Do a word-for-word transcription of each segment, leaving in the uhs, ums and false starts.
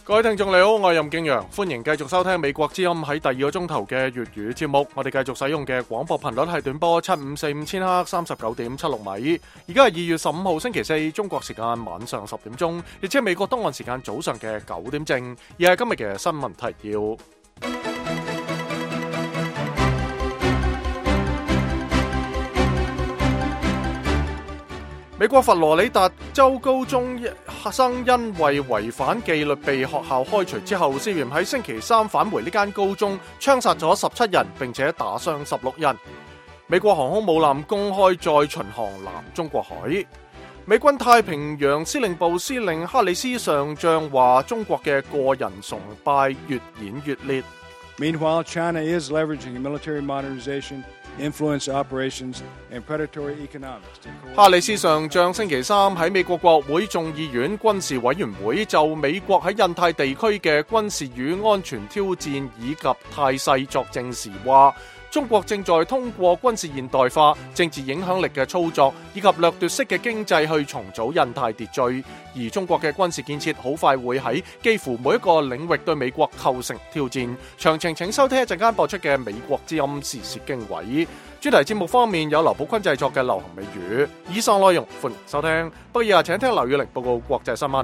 各位聽眾你好，我係任敬陽，歡迎繼續收聽美國之音喺第二個鐘頭嘅粵語節目。我哋繼續使用嘅廣播頻率係短波七五四五千赫三十九點七六米。而家係二月十五號星期四，中國時間晚上十點鐘，亦即係美國東岸時間早上嘅九點正。而係今日嘅新聞提要。美國佛羅里達州高中生因為違反紀律被學校開除之後，涉嫌喺星期三返回呢間高中，槍殺咗十七人，並且打傷十六人。美國航空母艦公開再巡航南中國海。美軍太平洋司令部司令哈里斯上將話，中國嘅個人崇拜越演越烈。 Meanwhile, China is leveraging military modernization, influence operations, and predatory economics. 哈里斯上將星期三喺美國國會眾議院軍事委員會就美國喺印太地區嘅軍事與安全挑戰以及態勢作證時話，中國正在通過軍事現代化、政治影響力嘅操作以及掠奪式嘅經濟去重組印太秩序，而中國嘅軍事建設好快會喺幾乎每一個領域對美國構成挑戰。詳情請收聽一陣間播出嘅美國之音時事經緯。專題節目方面有劉寶坤製作嘅流行美語。以上內容歡迎收聽，不過以下請聽劉宇玲報告國際新聞。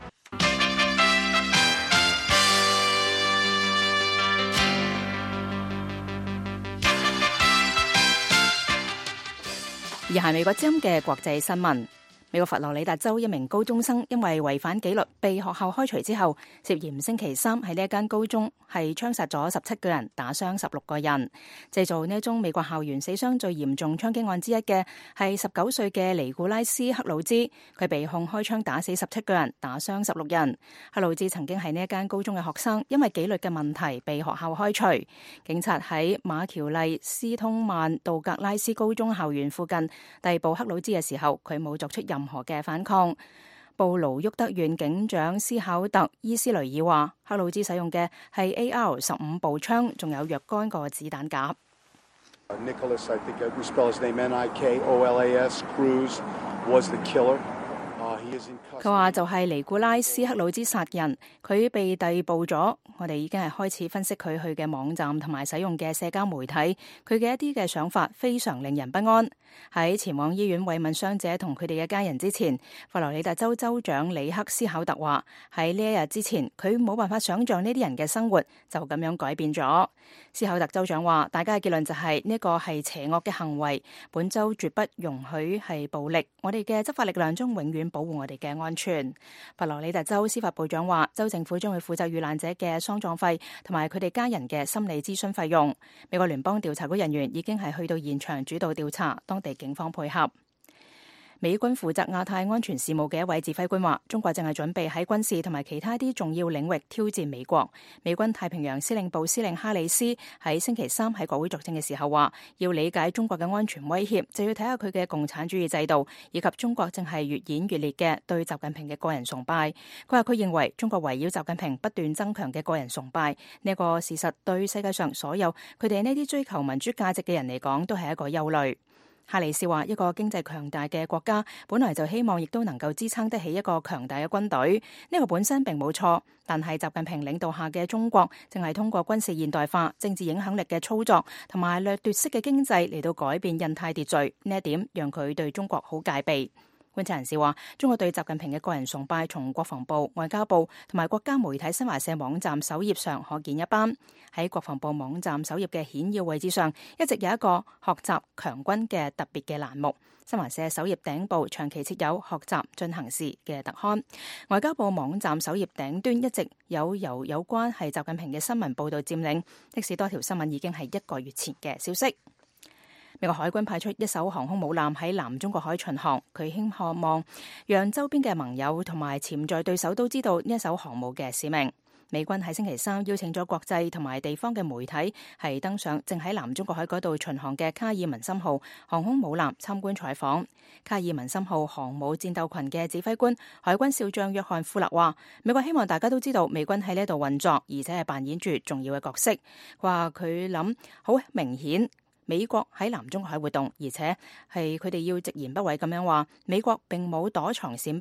而係美國之音嘅國際新聞。美國佛羅里達州一名高中生因為違反紀律被學校開除之後，涉嫌星期三喺呢一間高中係槍殺咗十七個人，打傷十六個人。製造呢一宗美國校園死傷最嚴重槍擊案之一嘅係十九歲嘅尼古拉斯克魯茲，佢被控開槍打死十七個人，打傷十六人。克魯茲曾經係呢一間高中嘅學生，因為紀律嘅問題被學校開除。警察喺馬喬麗斯通曼道格拉斯高中校園附近逮捕克魯茲嘅時候，佢冇作出任何嘅反抗。布盧沃德縣警長斯考特伊斯雷爾話，克魯茲使用嘅係 A R 十五步槍，仲有若干個子彈夾。 Nicholas, I think we spell his name N I K O L A S, Cruz was the killer. 佢話就係尼古拉斯克魯茲殺人，佢被逮捕咗。我哋已經係開始分析佢去嘅網站同埋使用嘅社交媒體，佢嘅一啲嘅想法非常令人不安。喺前往醫院慰問傷者同佢哋嘅家人之前，佛羅里達州州長里克斯考特話喺呢一日之前，佢冇辦法想象呢啲人嘅生活就咁樣改變咗。斯考特州長話，大家嘅結論就係呢個係邪惡嘅行為，本州絕不容許係暴力，我哋嘅執法力量將永遠保護我哋嘅安全。佛羅里達州司法部長話，州政府將會負責遇難者嘅喪葬費同埋佢哋家人嘅心理諮詢費用。美國聯邦調查局人員已經係去到現場主導調查，當地警方配合。美軍負責亞太安全事務嘅一位指揮官話，中國正係準備喺軍事同埋其他啲重要領域挑戰美國。美軍太平洋司令部司令哈里斯喺星期三喺國會作證嘅時候話，要理解中國嘅安全威脅，就要睇下佢嘅共產主義制度，以及中國正係越演越烈嘅對習近平嘅個人崇拜。佢話佢認為中國圍繞習近平不斷增強嘅個人崇拜呢個事實，對世界上所有佢哋呢啲追求民主價值嘅人嚟講，都係一個憂慮。哈里斯話，一個經濟強大嘅國家本來就希望亦都能夠支撐得起一個強大嘅軍隊，呢個本身並冇錯，但係習近平領導下嘅中國正係通過軍事現代化、政治影響力嘅操作同埋掠奪式嘅經濟嚟到改變印太秩序，呢一點讓佢對中國好戒備。觀察人士話，中國對習近平嘅個人崇拜從國防部、外交部同埋國家媒體新華社網站首頁上可見一斑。喺國防部網站首頁嘅顯要位置上，一直有一個學習強軍嘅特別嘅欄目。新華社首頁頂部長期設有學習進行時嘅特刊。外交部網站首頁頂端一直有由有關係習近平嘅新聞報道佔領，即使多條新聞已經係一個月前嘅消息。美國海軍派出一艘航空母艦喺南中國海巡航，佢希望讓周邊嘅盟友同埋潛在對手都知道呢一艘航母嘅使命。美軍喺星期三邀請咗國際同埋地方嘅媒體係登上正喺南中國海嗰度巡航嘅卡爾文森號航空母艦參觀採訪。卡爾文森號航母戰鬥群嘅指揮官海軍少將約翰富勒話，美國希望大家都知道美軍喺呢度運作，而且係扮演住重要嘅角色。佢話佢諗好明顯美國喺南中國海活動，而且係佢哋要直言不諱咁樣話，美國並冇躲藏閃避。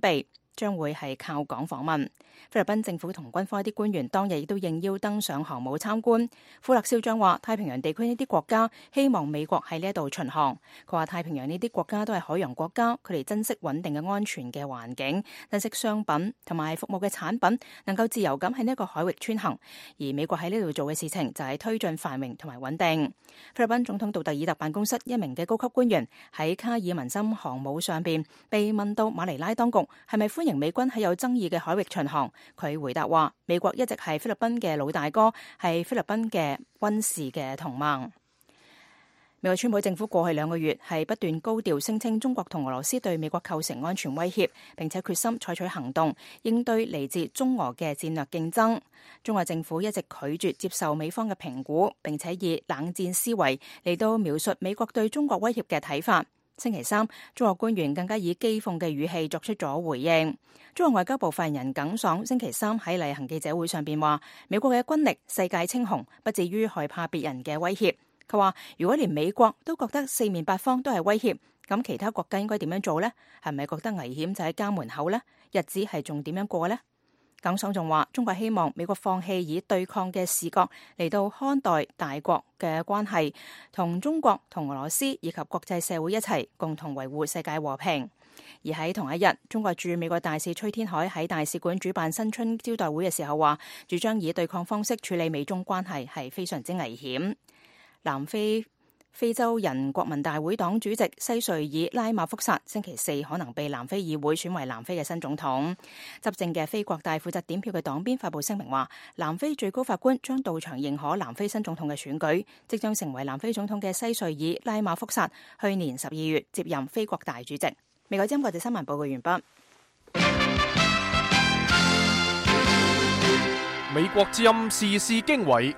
將會係靠港訪問。菲律賓政府同軍方一啲官員當日亦都應邀登上航母參觀。庫勒少將話：太平洋地區呢啲國家希望美國喺呢一度巡航。佢話太平洋呢啲國家都係海洋國家，佢哋珍惜穩定嘅安全嘅環境，珍惜商品同埋服務嘅產品能夠自由咁喺呢一個海域穿行。而美國喺呢度做嘅事情就係推進繁榮同埋穩定。菲律賓總統杜特爾特辦公室一名嘅高級官員喺卡爾文森航母上邊被問到馬尼拉當局係咪歡迎美軍喺有爭議嘅海域巡航，佢回答話：美國一直係菲律賓嘅老大哥，係菲律賓嘅軍事嘅同盟。美國川普政府過去兩個月係不斷高調聲稱中國同俄羅斯對美國構成安全威脅，並且決心採取行動應對嚟自中俄嘅戰略競爭。中國政府一直拒絕接受美方嘅評估，並且以冷戰思維嚟到描述美國對中國威脅嘅睇法。星期三，中國官員更加以譏諷嘅語氣作出咗回應。中國外交部發言人耿爽星期三喺例行記者會上邊話：美國嘅軍力世界稱雄，不至於害怕別人嘅威脅。佢話：如果連美國都覺得四面八方都係威脅，咁其他國家應該點樣做呢？係咪覺得危險就喺家門口呢？日子係仲點樣過呢？耿爽仲話：中國希望美國放棄以對抗嘅視角嚟到看待大國嘅關係，同中國同俄羅斯以及國際社會一齊共同維護世界和平。而喺同一日，中國駐美國大使崔天凱喺大使館主辦新春招待會嘅時候話，主張以對抗方式處理美中關係係非常之危險。南非非洲人國民大會黨主席西瑞爾拉馬福薩星期四可能被南非議會選為南非嘅新總統。執政嘅非國大負責點票嘅黨鞭發佈聲明話，南非最高法官將到場認可南非新總統嘅選舉。即將成為南非總統嘅西瑞爾拉馬福薩去年十二月接任非國大主席。美國之音國際新聞報告完畢。 美國之音時事經緯。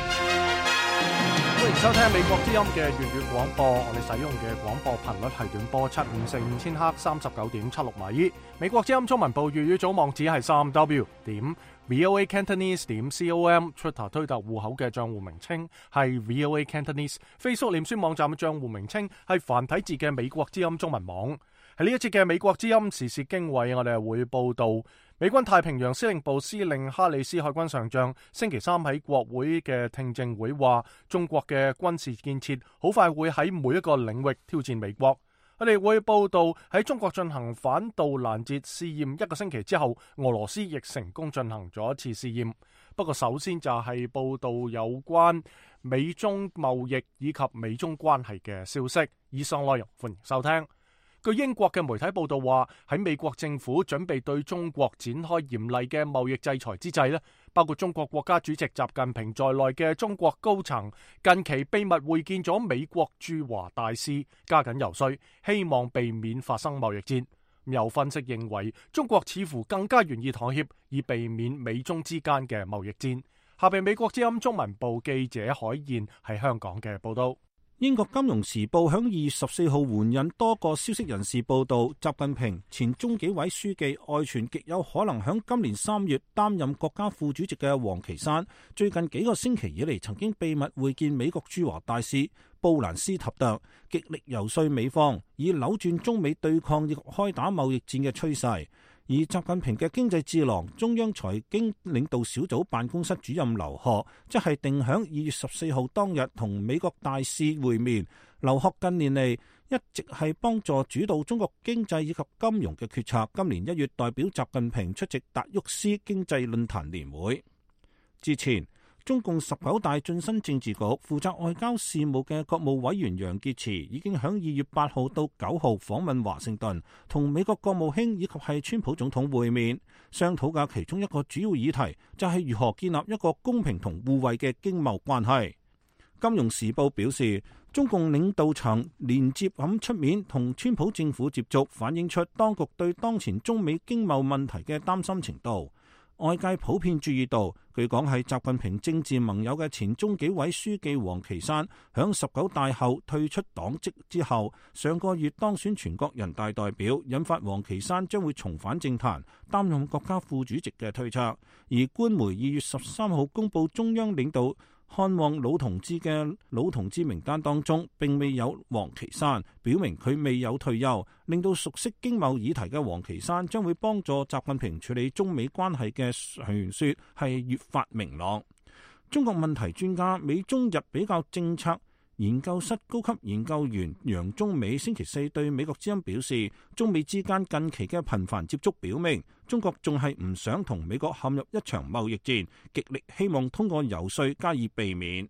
歡迎收聽美國之音嘅粵語廣播，我哋使用嘅廣播頻率係短波七五四五千赫三十九點七六米。美國之音中文部粵語組網址係三 w 點 voa cantonese 點 com，Twitter 推特戶口嘅賬戶名稱係 voa cantonese，Facebook 臉書網站嘅賬戶名稱係繁體字嘅美國之音中文網。喺呢一節嘅美國之音時事經緯，我哋係會報道美軍太平洋司令部司令哈里斯海軍上將星期三喺國會嘅聽證會話，中國嘅軍事建設好快會喺每一個領域挑戰美國。我哋會報道喺中國進行反導攔截試驗一個星期之後，俄羅斯亦成功進行咗一次試驗。不過首先就係報道有關美中貿易以及美中關係嘅消息。以上內容歡迎收聽。據英國嘅媒體報道話，喺美國政府準備對中國展開嚴厲嘅貿易制裁之際咧，包括中國國家主席習近平在內嘅中國高層近期秘密會見咗美國駐華大使，加緊游說，希望避免發生貿易戰。有分析認為，中國似乎更加願意妥協，以避免美中之間嘅貿易戰。下邊美國之音中文部記者海燕喺香港嘅報道。 英國金融時報響二月十四號援引多個消息人士報道，習近平前中紀委書記外傳極有可能響今年三月擔任國家副主席嘅王岐山，最近幾個星期以嚟曾經秘密會見美國駐華大使布蘭斯塔特，極力游說美方以扭轉中美對抗以及開打貿易戰嘅趨勢。而習近平嘅經濟智囊、中央財經領導小組辦公室主任劉鶴，即係定響二月十四號當日同美國大使會面。劉鶴近年嚟一直係幫助主導中國經濟以及金融嘅決策。今年一月代表習近平出席達沃斯經濟論壇年會之前，中共十九大晉身政治局負責外交事務嘅國務委員楊潔篪已經響二月八號到九號訪問華盛頓，同美國國務卿以及係川普總統會面，商討嘅其中一個主要議題就係如何建立一個公平同互惠嘅經貿關係。金融時報表示，中共領導層連接咁出面同川普政府接觸，反映出當局對當前中美經貿問題嘅擔心程度。外界普遍注意到，據講係習近平政治盟友嘅前中紀委書記王岐山，響十九大後退出黨職之後，上個月當選全國人大代表，引發王岐山將會重返政壇，擔任國家副主席嘅推測。而官媒二月十三號公佈中央領導看望老同志嘅老同志名單當中並未有王岐山，表明佢未有退休，令到熟悉經貿議題嘅王岐山將會幫助習近平處理中美關係嘅傳說係越發明朗。中國問題專家、美中日比較政策研究室高級研究員楊中美星期四對美國之音表示，中美之間近期嘅頻繁接觸表明，中國仲係唔想同美國陷入一場貿易戰，極力希望通過遊說加以避免。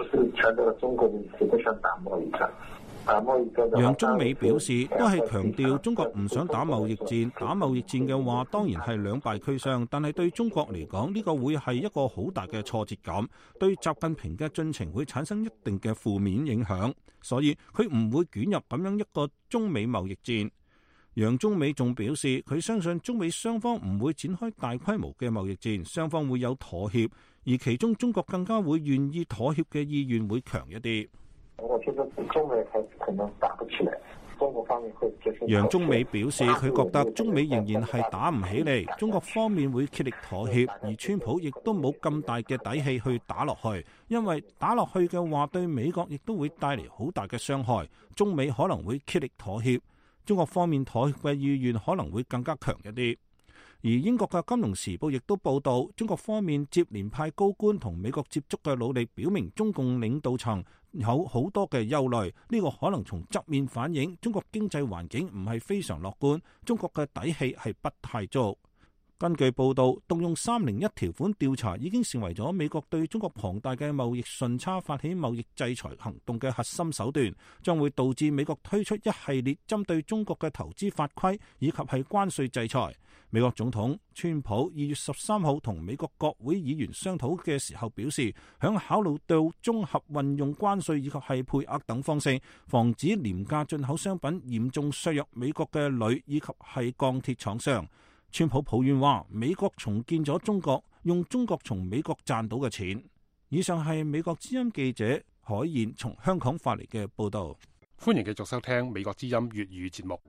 楊中美表示，都係強調中國唔想打貿易戰，打貿易戰嘅話當然係兩敗俱傷，但係對中國嚟講呢個會係一個好大嘅挫折感，對習近平嘅進程會產生一定嘅負面影響，所以佢唔會捲入咁樣一個中美貿易戰。楊中美仲表示，佢相信中美雙方唔會展開大規模嘅貿易戰，雙方會有妥協，而其中中國更加會願意妥協嘅意願會強一啲。 我覺得中美還可能打不起來，中國方面會接受。 楊中美表示，佢覺得中美仍然係打唔起嚟，中國方面會竭力妥協，而川普亦都冇咁大嘅底氣去打落去，因為打落去嘅話對美國亦都會帶嚟好大嘅傷害。中美可能會竭力妥協，中國方面妥協嘅意願可能會更加強一啲。而英國嘅《金融時報》亦都報道，中國方面接連派高官同美國接觸嘅努力，表明中共領導層有好多嘅憂慮。呢個可能從側面反映中國經濟環境唔係非常樂觀，中國嘅底氣係不太足。根據報道，動用三零一條款調查已經成為咗美國對中國龐大嘅貿易順差發起貿易制裁行動嘅核心手段，將會導致美國推出一系列針對中國嘅投資法規以及係關稅制裁。美國總統川普二月十三號同美國國會議員商討嘅時候表示，響考慮到綜合運用關稅以及係配額等方式，防止廉價進口商品嚴重削弱美國嘅鋁以及係鋼鐵廠商。川普抱怨話，美國重建咗中國，用中國從美國賺到嘅錢。以上係美國之音記者海燕從香港發嚟嘅報道。 歡迎繼續收聽美國之音粵語節目。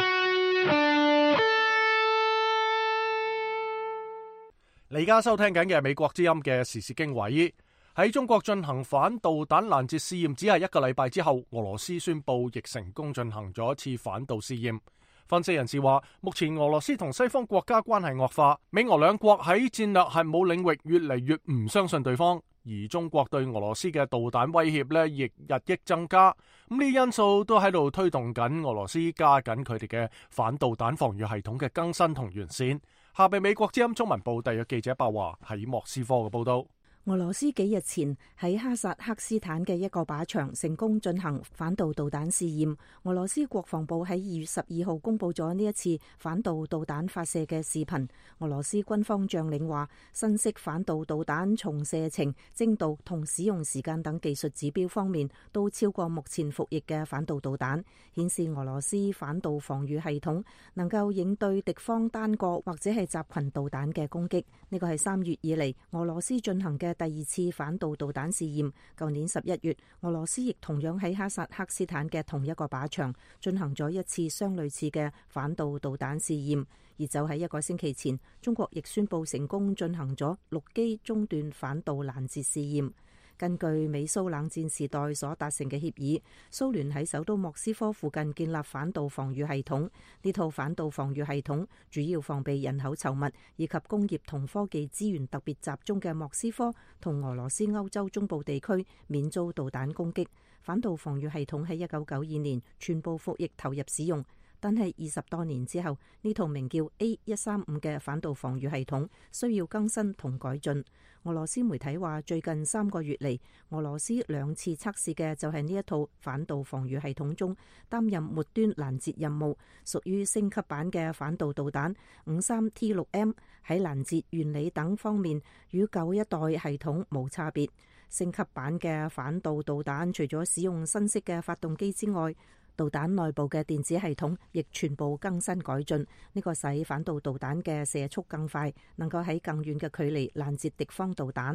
你而家收聽緊嘅係美國之音嘅時事經緯。喺中國進行反導彈攔截試驗只係一個禮拜之後，俄羅斯宣布亦成功進行咗一次反導試驗。分析人士話，目前俄羅斯同西方國家關係惡化，美俄兩國喺戰略核武領域越嚟越唔相信對方，而中國對俄羅斯嘅導彈威脅呢亦日益增加。咁呢啲因素都喺度推動緊俄羅斯加緊佢哋嘅反導彈防禦系統嘅更新同完善。下邊美國之音中文部特約記者白華喺莫斯科嘅報道。 俄羅斯幾日前喺哈薩克斯坦嘅一個靶場成功進行反導導彈試驗。俄羅斯國防部喺二月十二號公布咗呢一次反導導彈發射嘅視頻。俄羅斯軍方將領話，新式反導導彈從射程、精度同使用時間等技術指標方面都超過目前服役嘅反導導彈，顯示俄羅斯反導防禦系統能夠應對敵方單個或者係集群導彈嘅攻擊。呢個係三月以嚟俄羅斯進行嘅第二次反導導彈試驗。舊年十一月，俄羅斯亦同樣喺哈薩克斯坦嘅同一個靶場進行咗一次相類似嘅反導導彈試驗。而就喺一個星期前，中國亦宣布成功進行咗陸基中段反導攔截試驗。根據美蘇冷戰時代所達成嘅協議，蘇聯喺首都莫斯科附近建立反導防禦系統。呢套反導防禦系統主要防備人口稠密以及工業同科技資源特別集中嘅莫斯科同俄羅斯歐洲中部地區免遭導彈攻擊。反導防禦系統喺一九九二年全部服役投入使用。但係二十多年之後，呢套名叫 A 一三五嘅反導防禦系統需要更新同改進。俄羅斯媒體話，最近三個月嚟，俄羅斯兩次測試嘅就係呢一套反導防禦系統中擔任末端攔截任務，屬於升級版嘅反導導彈五三 T 六 M 喺攔截原理等方面與舊一代系統無差別。升級版嘅反導導彈除咗使用新式嘅發動機之外，導彈內部嘅電子系統亦全部更新改進，呢個使反導導彈嘅射速更快，能夠喺更遠嘅距離攔截敵方導彈。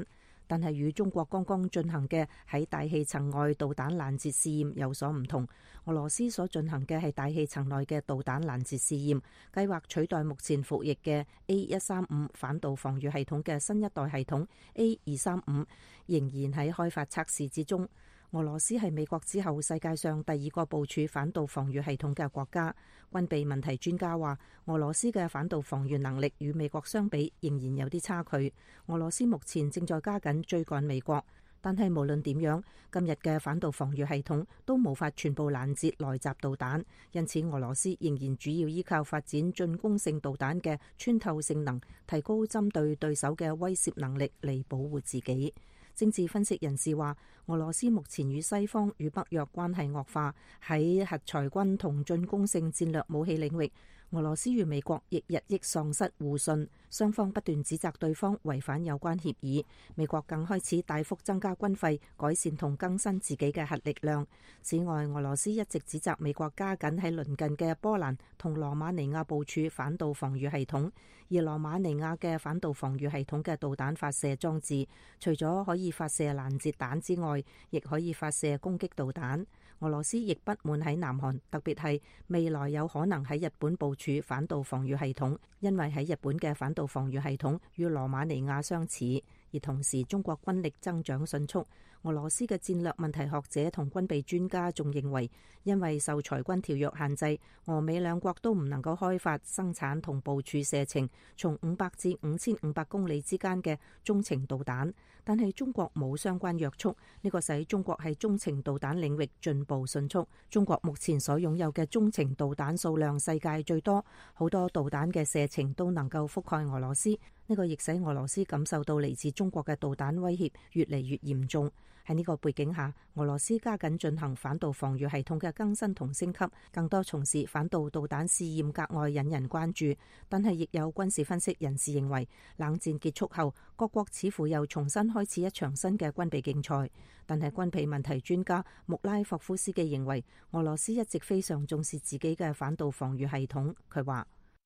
但係與中國剛剛進行嘅喺大氣層外導彈攔截試驗有所唔同。俄羅斯所進行嘅係大氣層內嘅導彈攔截試驗，計劃取代目前服役嘅 A 一三五反導防禦系統嘅新一代系統 A 二三五，仍然喺開發測試之中。俄羅斯係美國之後世界上第二個部署反導防禦系統嘅國家。軍備問題專家話，俄羅斯嘅反導防禦能力與美國相比仍然有啲差距。俄羅斯目前正在加緊追趕美國，但係無論點樣，今日嘅反導防禦系統都無法全部攔截來襲導彈，因此俄羅斯仍然主要依靠發展進攻性導彈嘅穿透性能，提高針對對手嘅威懾能力嚟保護自己。政治分析人士話，俄羅斯目前與西方與北約關係惡化，喺核裁軍同進攻性戰略武器領域，俄羅斯與美國亦日益喪失互信，雙方不斷指責對方違反有關協議。美國更開始大幅增加軍費，改善同更新自己嘅核力量。此外，俄羅斯一直指責美國加緊喺鄰近嘅波蘭同羅馬尼亞部署反導防禦系統，而羅馬尼亞嘅反導防禦系統嘅導彈發射裝置，除咗可以發射攔截彈之外，亦可以發射攻擊導彈。俄羅斯亦不滿喺南韓，特別係未來有可能喺日本部署反導防禦系統，因為喺日本嘅反導防禦系統與羅馬尼亞相似。而同時，中國軍力增長迅速。俄羅斯嘅戰略問題學者同軍備專家仲認為，因為受裁軍條約限制，俄美兩國都唔能夠開發生產同部署射程從五百至五千五百公里之間嘅中程導彈。但係中國冇相關約束，呢個使中國喺中程導彈領域進步迅速。中國目前所擁有嘅中程導彈數量世界最多，好多導彈嘅射程都能夠覆蓋俄羅斯。呢個亦使俄羅斯感受到嚟自中國嘅導彈威脅越嚟越嚴重。喺呢個背景下，俄羅斯加緊進行反導防禦系統嘅更新同升級，更多從事反導導彈試驗格外引人關注。但係亦有軍事分析人士認為，冷戰結束後，各國似乎又重新開始一場新嘅軍備競賽。但係軍備問題專家穆拉霍夫斯基認為，俄羅斯一直非常重視自己嘅反導防禦系統。佢話：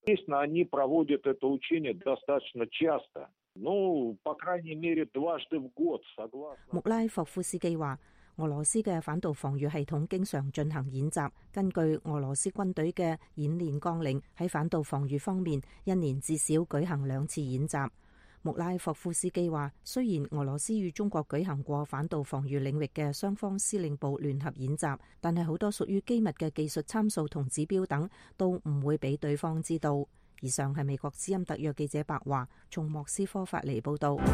穆拉霍夫斯基話，俄羅斯嘅反導防禦系統經常進行演習。根據俄羅斯軍隊嘅演練綱領，喺反導防禦方面，一年至少舉行兩次演習。穆拉霍夫斯基話，雖然俄羅斯與中國舉行過反導防禦領域嘅雙方司令部聯合演習，但係好多屬於機密嘅技術參數同指標等都唔會俾對方知道。以上係美國之音特約記者白華從莫斯科發嚟報道。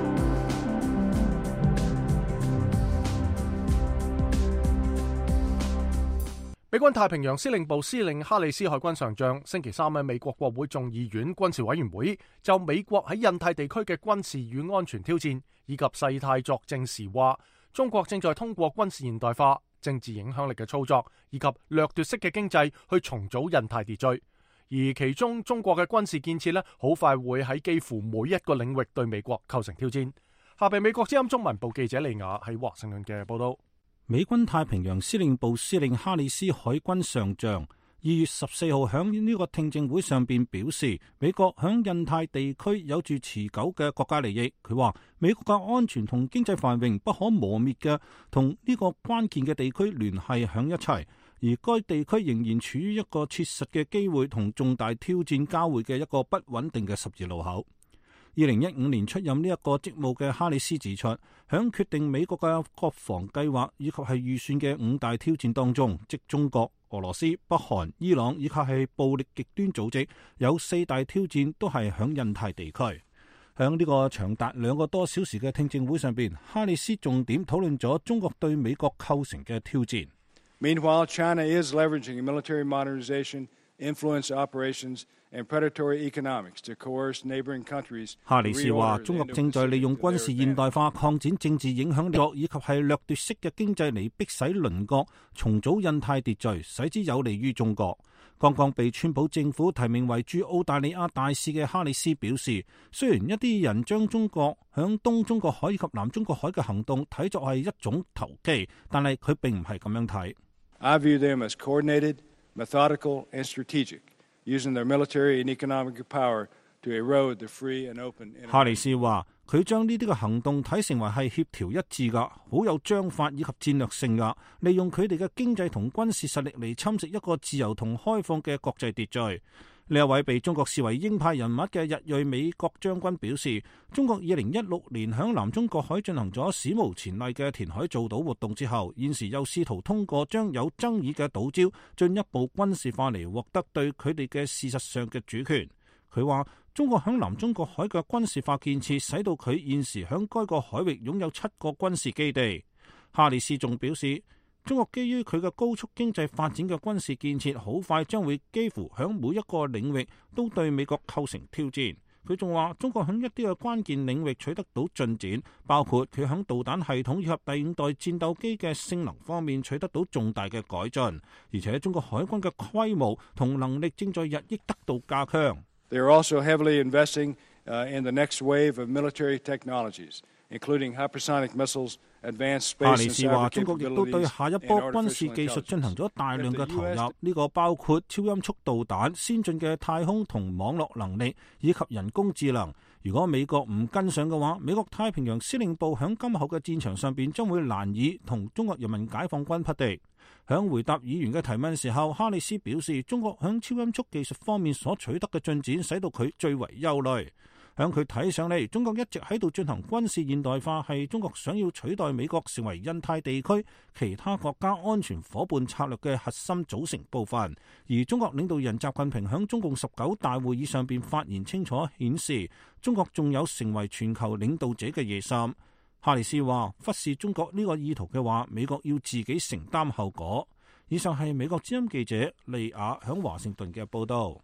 美軍太平洋司令部司令哈里斯海軍上將星期三喺美國國會眾議院軍事委員會就美國喺印太地區嘅軍事與安全挑戰以及事態作證時話，中國正在通過軍事現代化、政治影響力嘅操作以及掠奪式嘅經濟去重組印太秩序，而其中中國嘅軍事建設呢，好快會喺幾乎每一個領域對美國構成挑戰。下邊美國之音中文部記者利亞喺華盛頓嘅報道。 美軍太平洋司令部司令哈里斯海軍上將二月十四號響呢個聽證會上邊表示，美國響印太地區有住持久嘅國家利益。佢話美國嘅安全同經濟繁榮不可磨滅嘅同呢個關鍵嘅地區聯繫響一齊，而該地區仍然處於一個切實嘅機會同重大挑戰交匯嘅一個不穩定嘅十字路口。二零一五年出任呢一個職務嘅哈里斯指出，響決定美國嘅國防計劃以及係預算嘅五大挑戰當中，即中國、俄羅斯、北韓、伊朗以及係暴力極端組織，有四大挑戰都係響印太地區。響呢個長達兩個多小時嘅聽證會上邊，哈里斯重點討論咗中國對美國構成嘅挑戰。 Meanwhile, China is leveraging military modernization, influence operations, and predatory economics to coerce neighboring countries. 哈里斯話，中國正在利用軍事現代化擴展政治影響力，以及係掠奪式嘅經濟嚟逼使鄰國重組印太秩序，使之有利於中國。剛剛被川普政府提名為駐澳大利亞大使嘅哈里斯表示，雖然一啲人將中國響東中國海以及南中國海嘅行動睇作係一種投機，但係佢並唔係咁樣睇。 I view them as coordinated, methodical, and strategic, using their military and economic power to erode the free and open. 哈里斯話， 佢將呢啲嘅行動睇成為係協調一致㗎，好有章法以及戰略性㗎，利用佢哋嘅經濟同軍事實力嚟侵蝕一個自由同開放嘅國際秩序。呢一位被中國視為鷹派人物嘅日裔美國將軍表示，中國二零一六年響南中國海進行咗史無前例嘅填海造島活動之後，現時又試圖通過將有爭議嘅島礁進一步軍事化嚟獲得對佢哋嘅事實上嘅主權。佢話中國響南中國海嘅軍事化建設使到佢現時響該個海域擁有七個軍事基地。哈里斯仲表示，中國基於佢嘅高速經濟發展嘅軍事建設，好快將會幾乎響每一個領域都對美國構成挑戰。佢仲話，中國響一啲嘅關鍵領域取得到進展，包括佢響導彈系統以及第五代戰鬥機嘅性能方面取得到重大嘅改進，而且中國海軍嘅規模同能力正在日益得到加強。 They are also heavily investing uh, in the next wave of military technologies, including hypersonic missiles. 哈里斯話：中國亦都對下一波軍事技術進行咗大量嘅投入，呢個包括超音速導彈、先進嘅太空同網絡能力以及人工智能。如果美國唔跟上嘅話，美國太平洋司令部響今後嘅戰場上邊將會難以同中國人民解放軍匹敵。響回答議員嘅提問時候，哈里斯表示，中國響超音速技術方面所取得嘅進展，使到佢最為憂慮。向佢睇上嚟，中國一直喺度進行軍事現代化，係中國想要取代美國成為印太地區其他國家安全夥伴策略嘅核心組成部分。而中國領導人習近平響中共十九大會議上邊發言清楚顯示，中國仲有成為全球領導者嘅野心。哈里斯話：忽視中國呢個意圖嘅話，美國要自己承擔後果。以上係美國之音記者利亞響華盛頓嘅報道。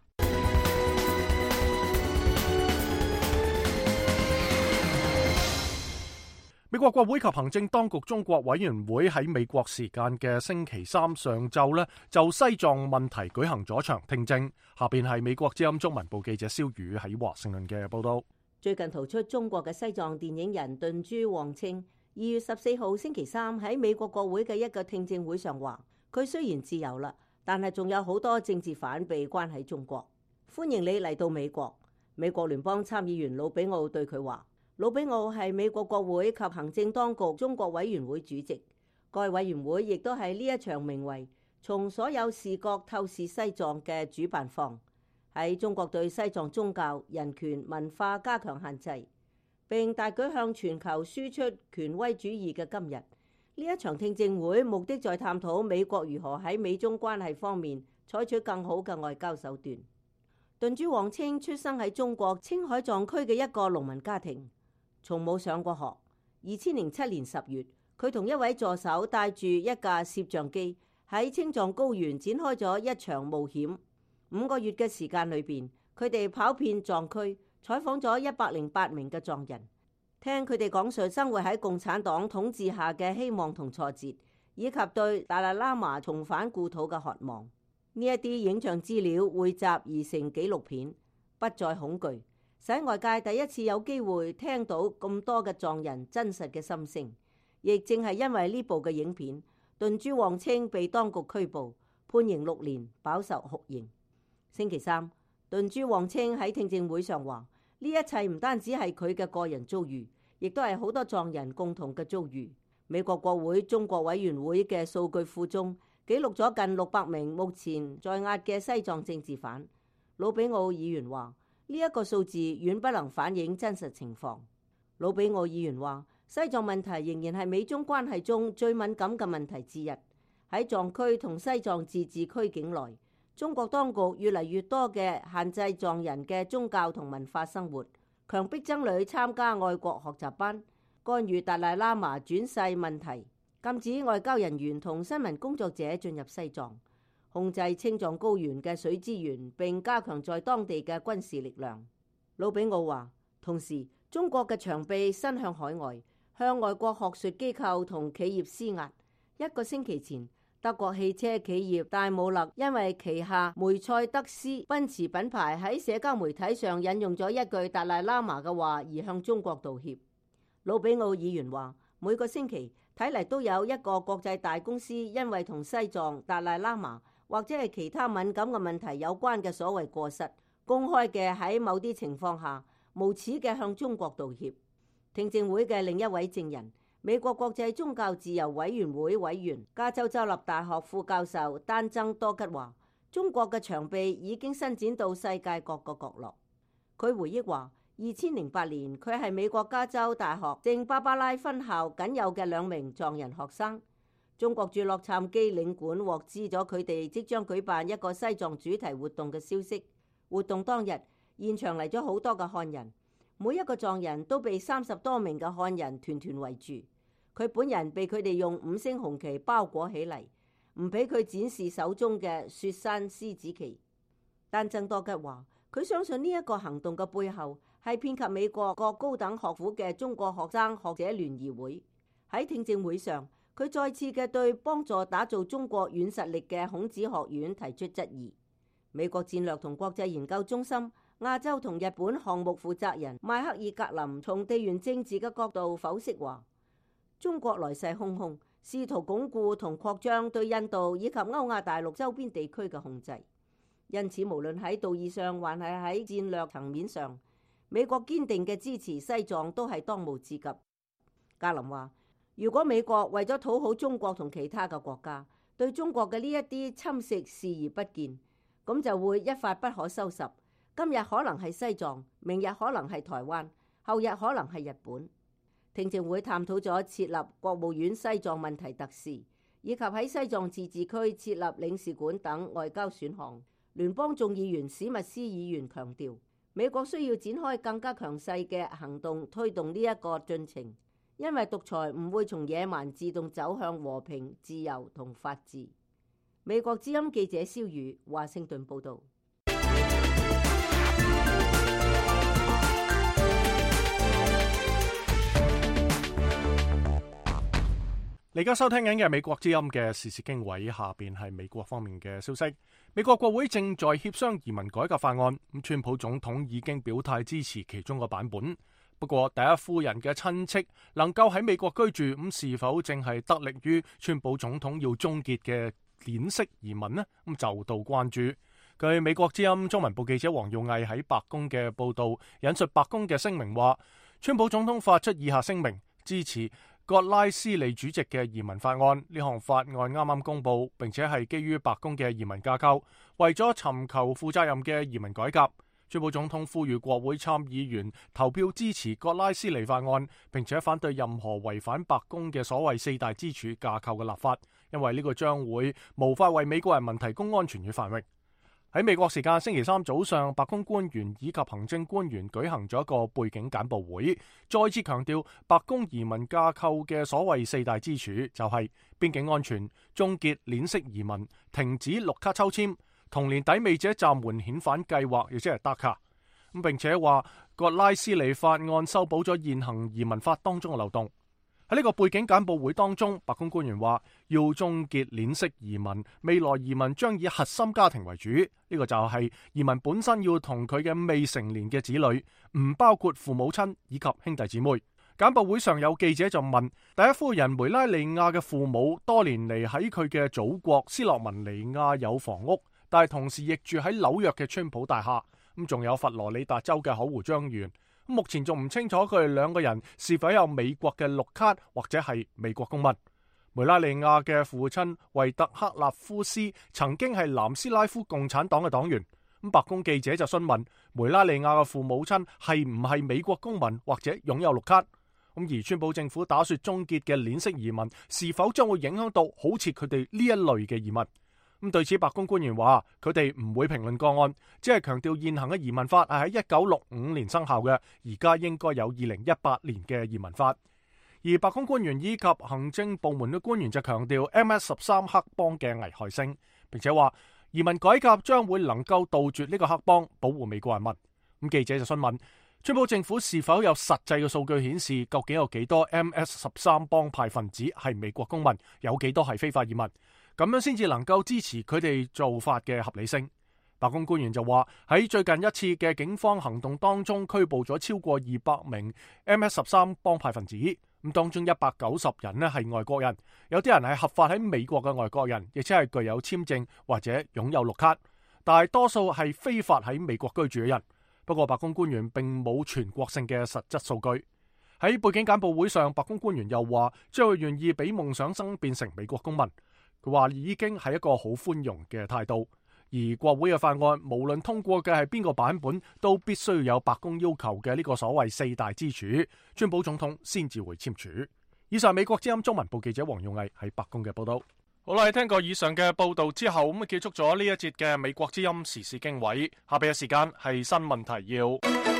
美國國會及行政當局中國委員會喺美國時間嘅星期三上晝呢，就西藏問題舉行咗場聽證。下邊係美國之音中文部記者蕭宇喺華盛頓嘅報道。 最近逃出中國嘅西藏電影人頓珠旺清，二月十四號星期三喺美國國會嘅一個聽證會上話，佢雖然自由啦，但係仲有好多政治犯被關喺中國。歡迎你嚟到美國。美國聯邦參議員魯比奧對佢話。魯比奧係美國國會及行政當局中國委員會主席，該委員會亦都係呢一場名為從所有視角透視西藏嘅主辦方。喺中國對西藏宗教、人權、文化加強限制，並大舉向全球輸出權威主義嘅今日，呢一場聽證會目的在探討美國如何喺美中關係方面採取更好嘅外交手段。頓珠旺清出生喺中國青海藏區嘅一個農民家庭。從冇上過學。二千零七年十月，佢同一位助手帶住一架攝像機喺青藏高原展開咗一場冒險。五個月嘅時間裏邊，佢哋跑遍藏區，採訪咗一百零八名嘅藏人，聽佢哋講述生活喺共產黨統治下嘅希望同挫折，以及對達賴喇嘛重返故土嘅渴望。呢一啲影像資料匯集而成紀錄片，不再恐懼，使外界第一次有機會聽到咁多嘅藏人真實嘅心聲。亦正係因為呢部嘅影片，頓珠旺清被當局拘捕，判刑六年，飽受酷刑。星期三，頓珠旺清喺聽證會上話：呢一切唔單止係佢嘅個人遭遇，亦都係好多藏人共同嘅遭遇。美國國會中國委員會嘅數據庫中記錄咗近六百名目前在押嘅西藏政治犯。魯比奧議員話：呢一個數字遠不能反映真實情況。魯比奧議員話：西藏問題仍然係美中關係中最敏感嘅問題之一。喺藏區同西藏自治區境內，中國當局越嚟越多嘅限制藏人嘅宗教同文化生活，強迫僧侶參加愛國學習班，干預達賴喇嘛轉世問題，禁止外交人員同新聞工作者進入西藏，控制青藏高原嘅水資源，並加強在當地嘅軍事力量。魯比奧話：同時，中國嘅長臂伸向海外，向外國學術機構同企業施壓。一個星期前，德國汽車企業戴姆勒因為旗下梅賽德斯奔馳品牌喺社交媒體上引用咗一句達賴喇嘛嘅話而向中國道歉。魯比奧議員話：每個星期睇嚟都有一個國際大公司因為同西藏、達賴喇嘛或者係其他敏感嘅問題有關嘅所謂過失，公開嘅喺某啲情況下無恥嘅向中國道歉。 聽證會嘅另一位證人，美國國際宗教自由委員會委員、加州州立大學副教授丹增多吉話，中國嘅長臂已經伸展到世界各個角落。佢回憶話，二千零八年佢係美國加州大學聖芭芭拉分校僅有嘅兩名藏人學生。中國駐洛杉磯領館獲知咗佢哋即將舉辦一個西藏主題活動嘅消息。活動當日，現場嚟咗好多嘅漢人，每一個藏人都被三十多名嘅漢人團團圍住。佢本人被佢哋用五星紅旗包裹起嚟，唔俾佢展示手中嘅雪山獅子旗。丹增多吉話，佢相信呢一個行動嘅背後係遍及美國各高等學府嘅中國學生學者聯誼會。喺聽證會上，佢再次嘅對幫助打造中國軟實力嘅孔子學院提出質疑。美國戰略同國際研究中心亞洲同日本項目負責人邁克爾格林從地緣政治嘅角度剖析話，中國來勢洶洶，試圖鞏固同擴張對印度以及歐亞大陸周邊地區嘅控制。因此，無論喺道義上還係喺戰略層面上，美國堅定嘅支持西藏都係當務之急。格林話，如果美國為咗討好中國同其他嘅國家，對中國嘅呢一啲侵蝕視而不見，咁就會一發不可收拾。今日可能係西藏，明日可能係台灣，後日可能係日本。聽證會探討咗設立國務院西藏問題特使，以及喺西藏自治區設立領事館等外交選項。聯邦眾議員史密斯議員強調，美國需要展開更加強勢嘅行動推動呢一個進程。因為獨裁唔會從野蠻自動走向和平、自由同法治。美國之音記者蕭宇華盛頓報道。 你而家收聽緊嘅美國之音嘅時事經緯，下邊係美國方面嘅消息。美國國會正在協商移民改革法案，咁川普總統已經表態支持其中個版本。不過，第一夫人嘅親戚能夠喺美國居住，咁是否正係得力於川普總統要終結嘅鏈式移民呢？咁就到關注。據美國之音中文部記者黃耀毅喺白宮嘅報道，引述白宮嘅聲明話，川普總統發出以下聲明，支持葛拉斯利主席嘅移民法案。呢項法案啱啱公布，並且係基於白宮嘅移民架構，為咗尋求負責任嘅移民改革。川普總統呼籲國會參議員投票支持葛拉斯利法案，並且反對任何違反白宮嘅所謂四大支柱架構嘅立法，因為呢個將會無法為美國人民提供安全與繁榮。喺美國時間星期三早上，白宮官員以及行政官員舉行咗一個背景簡報會，再次強調白宮移民架構嘅所謂四大支柱就係邊境安全、終結鏈式移民、停止綠卡抽簽、同年抵美者暫緩遣返計劃，亦即係 D A C A。咁並且話葛拉斯利法案修補咗現行移民法當中嘅漏洞。喺呢個背景簡報會當中，白宮官員話要終結鏈式移民，未來移民將以核心家庭為主。呢、這個就係移民本身要同佢嘅未成年嘅子女，唔包括父母親以及兄弟姊妹。簡報會上有記者就問，第一夫人梅拉尼亞嘅父母多年嚟喺佢嘅祖國斯洛文尼亞有房屋，但係同時亦住喺紐約嘅川普大廈，咁仲有佛羅里達州嘅可湖莊園。目前仲唔清楚佢哋兩個人是否有美國嘅綠卡或者係美國公民。梅拉尼亞嘅父親維特克納夫斯曾經係南斯拉夫共產黨嘅黨員。咁白宮記者就詢問梅拉尼亞嘅父母親係唔係美國公民或者擁有綠卡。咁而川普政府打算終結嘅鏈式移民是否將會影響到好似佢哋呢一類嘅移民？咁對此，白宮官員話佢哋唔會評論個案，只係強調現行嘅移民法係喺一九六五年生效嘅，而家應該有二零一八年嘅移民法。而白宮官員以及行政部門嘅官員就強調 M S 十三黑幫嘅危害性，並且話移民改革將會能夠杜絕呢個黑幫，保護美國人民。咁記者就詢問川普政府是否有實際嘅數據顯示，究竟有幾多 M S 十三幫派分子係美國公民，有幾多係非法移民？咁樣先至能夠支持佢哋做法嘅合理性。白宮官員就話喺最近一次嘅警方行動當中，拘捕咗超過二百名 M S 十三幫派分子，咁當中一百九十人呢係外國人，有啲人係合法喺美國嘅外國人，亦即係具有簽證或者擁有綠卡，但係多數係非法喺美國居住嘅人。不過白宮官員並冇全國性嘅實質數據。 喺背景簡報會上，白宮官員又話將會願意俾夢想生變成美國公民。佢話已經係一個好寬容嘅態度。而國會嘅法案無論通過嘅係邊個版本，都必須要有白宮要求嘅呢個所謂四大支柱，川普總統先至會簽署。以上美國之音中文部記者黃勇毅喺白宮嘅報道。好啦，喺聽過以上嘅報道之後，咁啊結束咗呢一節嘅美國之音時事經緯。下邊嘅時間係新聞提要。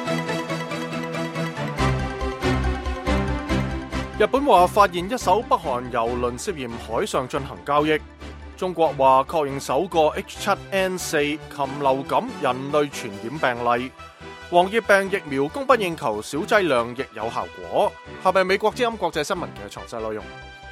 日本話發現一艘北韓郵輪涉嫌海上進行交易。中國話確認首個 H 七 N 四禽流感人類傳染病例。黃熱病疫苗供不應求，小劑量亦有效果。下邊美國之音國際新聞嘅詳細內容。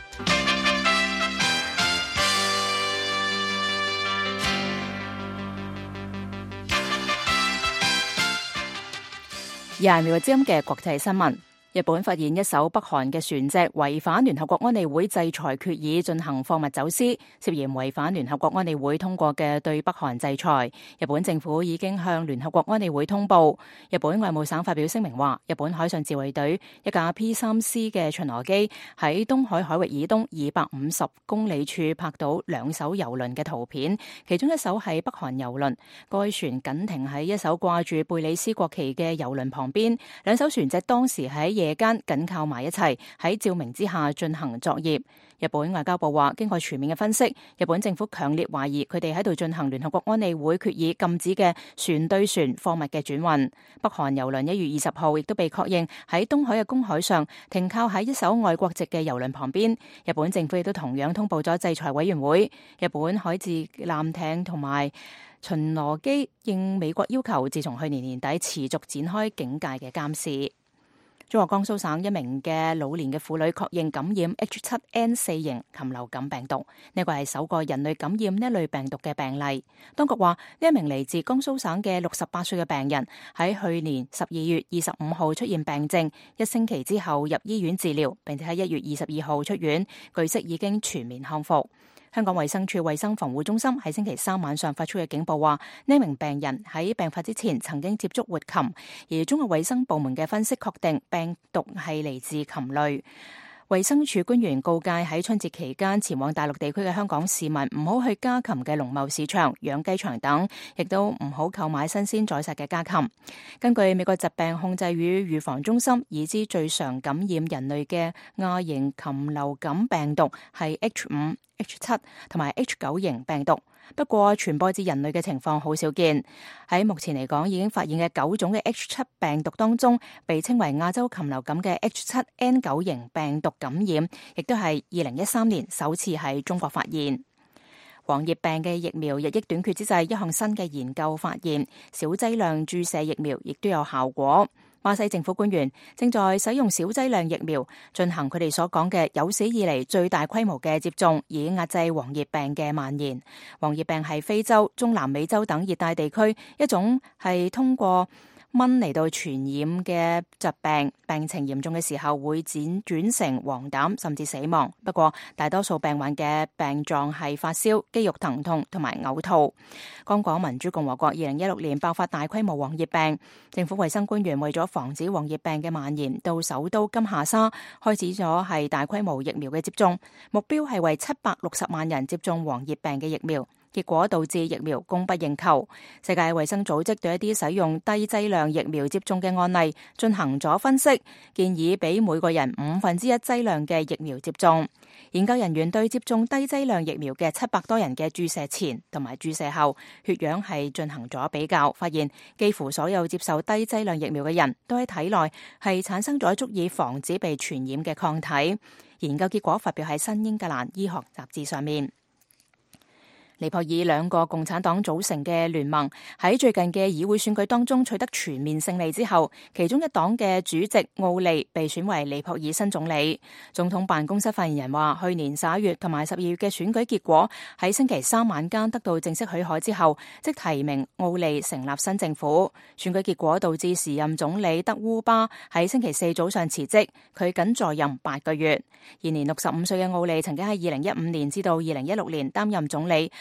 廿秒之音嘅國際新聞。日本發現一艘北韓嘅船隻違反聯合國安理會制裁決議進行貨物走私，涉嫌違反聯合國安理會通過嘅對北韓制裁。日本政府已經向聯合國安理會通報。日本外務省發表聲明話，日本海上自衛隊一架 P 三 C 嘅巡邏機喺東海海域以東二百五十公里處拍到兩艘郵輪嘅圖片，其中一艘係北韓郵輪。該船緊停喺一艘掛住貝里斯國旗嘅郵輪旁邊，兩艘船隻當時喺夜間緊靠埋一齊，喺照明之下進行作業。日本外交部話，經過全面嘅分析，日本政府強烈懷疑佢哋喺度進行聯合國安理會決議禁止嘅船對船貨物嘅轉運。北韓郵輪一月二十號亦都被確認喺東海嘅公海上停靠喺一艘外國籍嘅郵輪旁邊。日本政府亦都同樣通報咗制裁委員會。日本海自艦艇同埋巡邏機應美國要求，自從去年年底持續展開警戒嘅監視。中國江蘇省一名嘅老年嘅婦女確認感染 H 七 N 四型禽流感病毒，呢個係首個人類感染呢類病毒嘅病例。當局話呢一名嚟自江蘇省嘅六十八歲嘅病人喺去年十二月二十五號出現病症，一星期之後入醫院治療，並且喺一月二十二號出院，據悉已經全面康復。香港衛生署衛生防護中心喺星期三晚上發出嘅警報話，呢名病人喺病發之前曾經接觸活禽，而中國衛生部門嘅分析確定病毒係嚟自禽類。衛生署官員告誡喺春節期間前往大陸地區嘅香港市民唔好去家禽嘅農貿市場、養雞場等，亦都唔好購買新鮮宰殺嘅家禽。根據美國疾病控制與預防中心已知，最常感染人類嘅亞型禽流感病毒係 H 五、H 七同埋 H 九型病毒。不過傳播至人類嘅情況好少見。喺目前嚟講，已經發現嘅九種嘅 H 七病毒當中，被稱為亞洲禽流感嘅 H 七 N 九型病毒感染，亦都係二零一三年首次喺中國發現。黃熱病嘅疫苗日益短缺之際，一項新嘅研究發現，小劑量注射疫苗亦都有效果。巴西政府官員正在使用小劑量疫苗進行佢哋所講嘅有史以嚟最大規模嘅接種，以壓制黃熱病嘅蔓延。黃熱病係非洲、中南美洲等熱帶地區一種係通過蚊嚟到傳染嘅疾病，病情嚴重嘅時候會轉轉成黃疸甚至死亡。不過大多數病患嘅病狀係發燒、肌肉疼痛同埋嘔吐。剛果民主共和國二零一六年爆發大規模黃熱病，政府衛生官員為咗防止黃熱病嘅蔓延，到首都金夏沙開始咗係大規模疫苗嘅接種，目標係為七百六十萬人接種黃熱病嘅疫苗。結果導致疫苗供不應求。世界衛生組織對一啲使用低劑量疫苗接種嘅案例進行咗分析，建議俾每個人五分之一劑量嘅疫苗接種。研究人員對接種低劑量疫苗嘅七百多人嘅注射前同埋注射後血氧係進行咗比較，發現幾乎所有接受低劑量疫苗嘅人都喺體內係產生咗足以防止被傳染嘅抗體。研究結果發表喺新英格蘭醫學雜誌上面。尼泊爾兩個共產黨組成嘅聯盟喺最近嘅議會選舉當中取得全面勝利之後，其中一黨嘅主席奧利被選為尼泊爾新總理。總統辦公室發言人話，去年十一月同埋十二月嘅選舉結果喺星期三晚間得到正式許可之後，即提名奧利成立新政府。選舉結果導致時任總理德烏巴喺星期四早上辭職，佢僅在任八個月。現年六十五歲嘅奧利曾經喺二零一五年至到二零一六年擔任總理。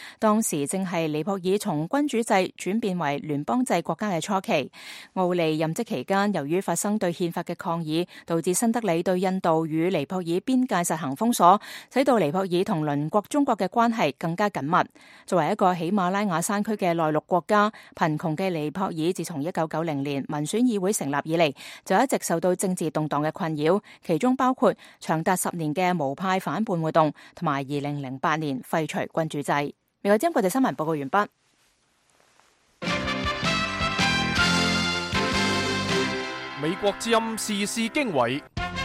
當時正係尼泊爾從君主制轉變為聯邦制國家嘅初期。奧利任職期間，由於發生對憲法嘅抗議，導致新德里對印度與尼泊爾邊界實行封鎖，使到尼泊爾同鄰國中國嘅關係更加緊密。作為一個喜馬拉雅山區嘅內陸國家，貧窮嘅尼泊爾自從一九九零年民選議會成立以嚟，就一直受到政治動盪嘅困擾，其中包括長達十年嘅無派反叛活動，同埋二零零八年廢除君主制。美國之音國際新聞報告完畢。 美國之音時事經緯。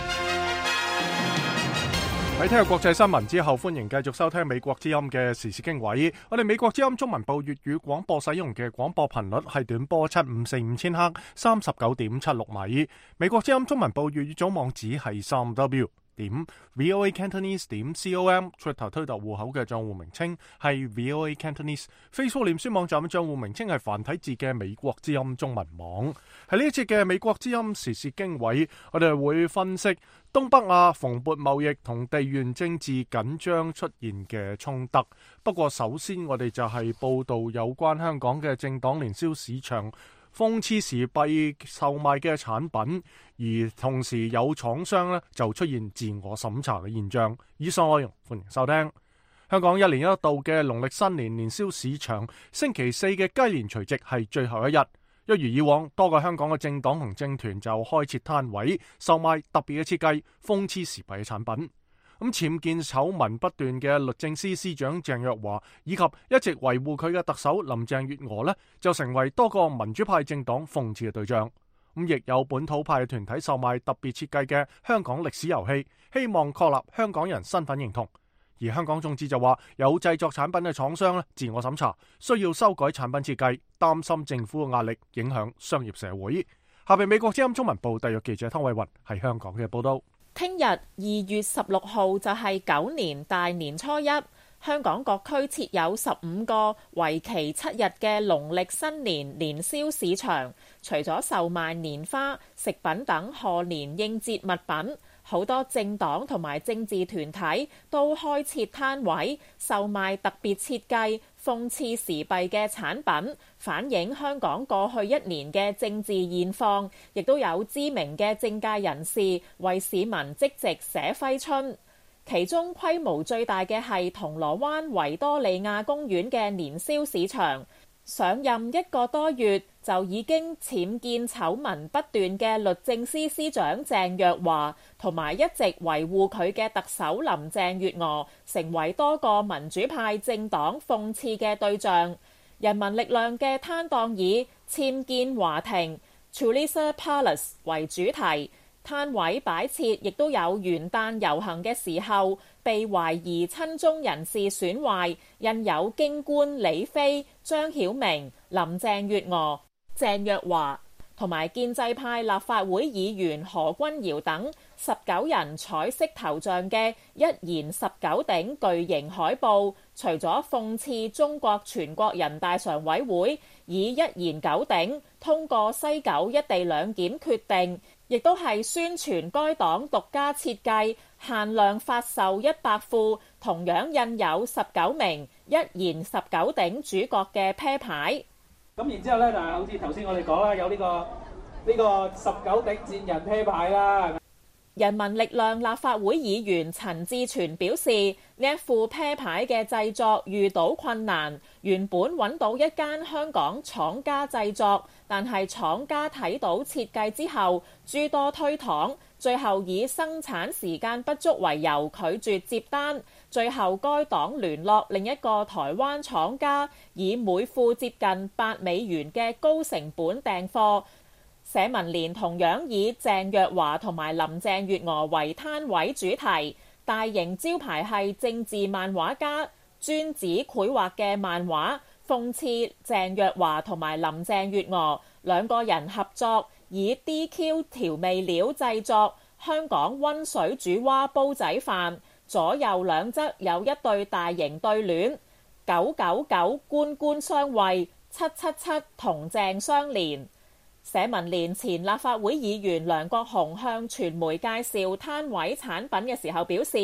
喺聽日國際新聞之後，歡迎繼續收聽美國之音嘅時事經緯。我哋美國之音中文部粵語廣播使用嘅廣播頻率係短波七五四五千赫，三十九點七六米。美國之音中文部粵語組網址係三 W 點 V O A Cantonese 點 C O M，Twitter 推特戶口嘅賬戶名稱係 V O A Cantonese，Facebook 臉書網站嘅賬戶名稱係繁體字嘅美國之音中文網。喺呢一節嘅美國之音時事經緯，我哋會分析東北亞蓬勃貿易同地緣政治緊張出現嘅衝突。不過首先我哋就係報道有關香港嘅政黨年宵市場諷刺時弊售賣嘅產品，而同時有廠商呢就出現自我審查嘅現象。以上內容歡迎收聽。香港一年一度嘅農曆新年年宵市場，星期四嘅雞年除夕係最後一日。一如以往，多個香港嘅政黨同政團就開設攤位，售賣特別嘅設計、諷刺時弊嘅產品。咁僭建醜聞不斷嘅律政司司長鄭若驊，以及一直維護佢嘅特首林鄭月娥呢，就成為多個民主派政黨諷刺嘅對象。咁亦有本土派嘅團體售賣特別設計嘅香港歷史遊戲，希望確立香港人身份認同。而香港眾志就話有製作產品嘅廠商咧自我審查，需要修改產品設計，擔心政府嘅壓力影響商業社會。下邊美國之音中文部特約記者湯偉雲喺香港嘅報道。 聽日二月十六號就係狗年大年初一，香港各區設有十五個為期七日嘅農曆新年年宵市場，除咗售賣年花、食品等賀年應節物品，好多政黨同埋政治團體都開設攤位，售賣特別設計、諷刺時弊嘅產品，反映香港過去一年嘅政治現況。亦都有知名嘅政界人士為市民積極寫揮春。其中規模最大嘅係銅鑼灣維多利亞公園嘅年宵市場，上任一個多月就已經僭建醜聞不斷嘅律政司司長鄭若驊，同埋一直維護佢嘅特首林鄭月娥，成為多個民主派政黨諷刺嘅對象。人民力量嘅攤檔以僭建華庭 Chulisa Palace 為主題，攤位擺設亦都有元旦遊行嘅時候被懷疑親中人士損壞，印有京官李飛、張曉明、林鄭月娥、鄭若驊同埋建制派立法會議員何君堯等十九人彩色頭像嘅一言十九頂巨型海報，除咗諷刺中國全國人大常委會以一言九鼎通過西九一地兩檢決定，亦都係宣傳該黨獨家設計限量發售一百副同樣印有十九名一言十九鼎主角嘅啤牌。 咁然之後咧，就係好似頭先我哋講啦，有呢個呢個十九鼎戰人啤牌啦。 人民力量立法會議員陳志全表示，呢一副啤牌嘅製作遇到困難，原本揾到一間香港廠家製作，但係廠家睇到設計之後諸多推搪，最後以生產時間不足為由拒絕接單。最後該黨聯絡另一個台灣廠家，以每副接近八美元嘅高成本訂貨。社民連同樣以鄭若驊同埋林鄭月娥為攤位主題，大型招牌係政治漫畫家專指繪畫嘅漫畫，諷刺鄭若驊同埋林鄭月娥兩個人合作，以 D Q 調味料製作香港溫水煮蛙煲仔飯，左右兩側有一對大型對聯，九九九官官相衛，七七七同鄭相連。社民連前立法會議員梁國雄向傳媒介紹攤位產品嘅時候表示，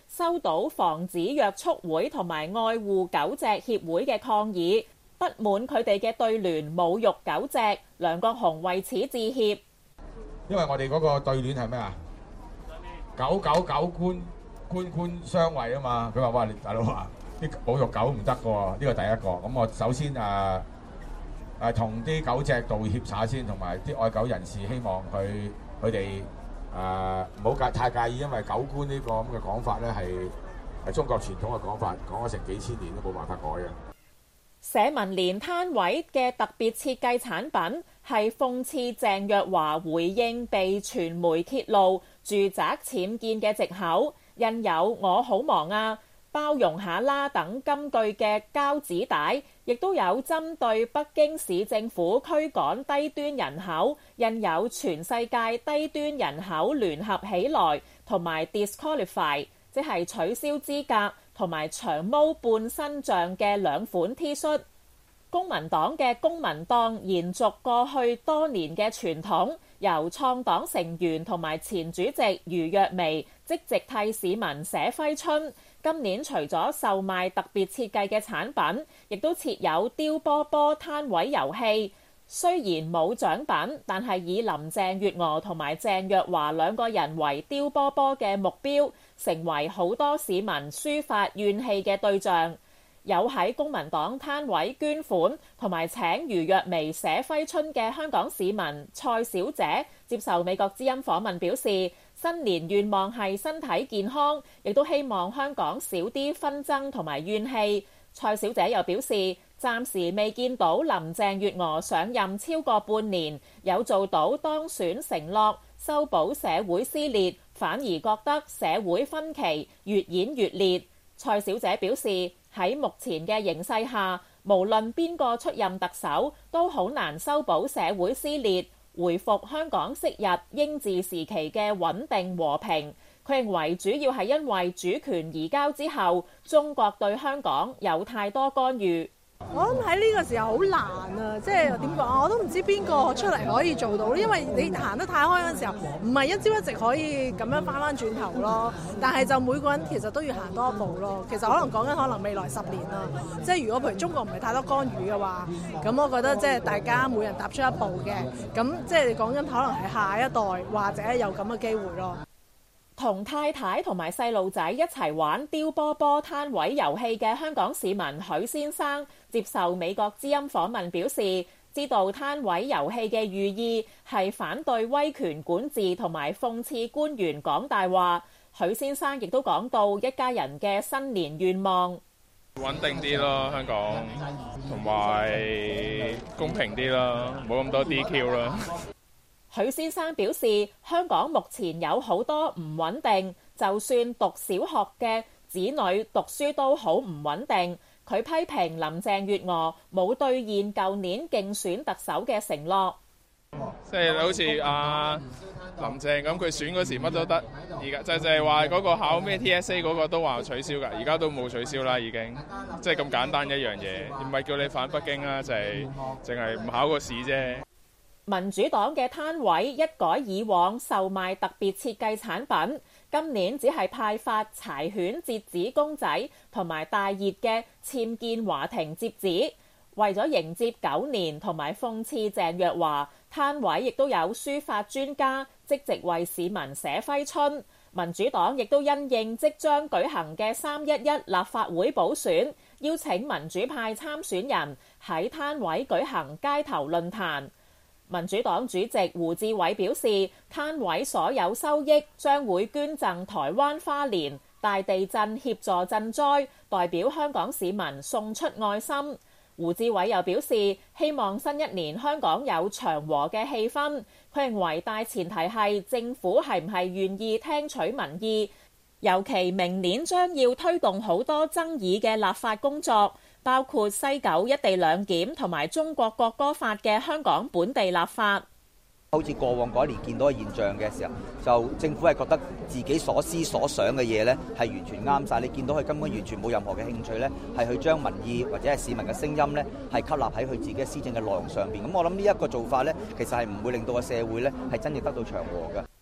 收到防止虐畜會同埋愛護狗隻協會嘅抗議，不滿佢哋嘅對聯侮辱狗隻。梁國雄為此致歉。 因為我哋嗰個對聯係咩啊？狗狗狗官官官相衛啊嘛。佢話：哇，大佬啊，啲侮辱狗唔得㗎喎。呢個第一個。咁我首先誒誒同啲狗隻道歉下先，同埋啲愛狗人士希望佢佢哋誒唔好介太介意，因為狗官呢個咁嘅講法咧係係中國傳統嘅講法，講咗成幾千年都冇辦法改嘅。 社民連攤位嘅特別設計產品係諷刺鄭若驊回應被傳媒揭露住宅僭建嘅藉口，印有我好忙啊、包容下啦等金句嘅膠紙帶，亦都有針對北京市政府驅趕低端人口，印有全世界低端人口聯合起來同埋 disqualify， 即係取消資格同埋長毛半身像嘅兩款 T 恤。公民黨嘅公民黨延續過去多年嘅傳統，由創黨成員同埋前主席余若薇即席替市民寫揮春。今年除咗售賣特別設計嘅產品，亦都設有丟波波攤位遊戲。雖然冇獎品，但係以林鄭月娥同埋鄭若驊兩個人為丟波波嘅目標，成為好多市民抒發怨氣嘅對象。有喺公民黨攤位捐款同埋請余若薇寫揮春嘅香港市民蔡小姐接受美國之音訪問表示，新年願望係身體健康，亦都希望香港少啲紛爭同埋怨氣。蔡小姐又表示，暫時未見到林鄭月娥上任超過半年有做到當選承諾修補社會撕裂，反而覺得社會分歧越演越烈。蔡小姐表示，喺目前嘅形勢下，無論邊個出任特首，都好難修補社會撕裂，回復香港昔日英治時期嘅穩定和平。佢認為主要係因為主權移交之後，中國對香港有太多干預。 我諗喺呢個時候好難啊，即係點講，我都唔知邊個出嚟可以做到，因為你行得太開嗰陣時候，唔係一朝一夕可以咁樣翻翻轉頭咯。但係就每個人其實都要行多一步咯。其實可能講緊可能未來十年啦，即係如果譬如中國唔係太多干預嘅話，咁我覺得即係大家每人踏出一步嘅，咁即係你講緊可能係下一代或者有咁嘅機會咯。 同太太同埋細路仔一齊玩丟波波攤位遊戲嘅香港市民許先生接受美國之音訪問表示，知道攤位遊戲嘅寓意係反對威權管治同埋諷刺官員講大話。許先生亦都講到一家人嘅新年願望穩定啲咯，香港同埋公平啲咯，冇咁多 D Q 啦。 許先生表示，香港目前有好多唔穩定，就算讀小學嘅子女讀書都好唔穩定。佢批評林鄭月娥冇兌現舊年競選特首嘅承諾， 即係好似阿林鄭咁，佢選嗰時乜都得，而家就就係話嗰個考咩 T S A 嗰個都話取消㗎，而家都冇取消啦，已經即係咁簡單一樣嘢，唔係叫你返北京啦，就係淨係唔考個試啫。 民主黨嘅攤位一改以往售賣特別設計產品，今年只係派發柴犬折紙公仔同埋大熱嘅僭建華庭摺紙。為咗迎接狗年同埋諷刺鄭若驊，攤位亦都有書法專家即席為市民寫揮春。民主黨亦都因應即將舉行嘅三一一立法會補選，邀請民主派參選人喺攤位舉行街頭論壇。民主黨主席胡志偉表示，攤位所有收益將會捐贈台灣花蓮大地震協助賑災，代表香港市民送出愛心。胡志偉又表示，希望新一年香港有祥和嘅氣氛。佢認為大前提係政府係唔係願意聽取民意，尤其明年將要推動好多爭議嘅立法工作，包括西九一地兩檢同埋中國國歌法嘅香港本地立法。 好似過往嗰一年見到嘅現象嘅時候，就政府係覺得自己所思所想嘅嘢呢係完全啱晒。你見到佢根本完全冇任何嘅興趣呢係去將民意或者係市民嘅聲音呢係吸納喺佢自己嘅施政嘅內容上邊。咁我諗呢一個做法呢，其實係唔會令到個社會呢係真正得到祥和嘅。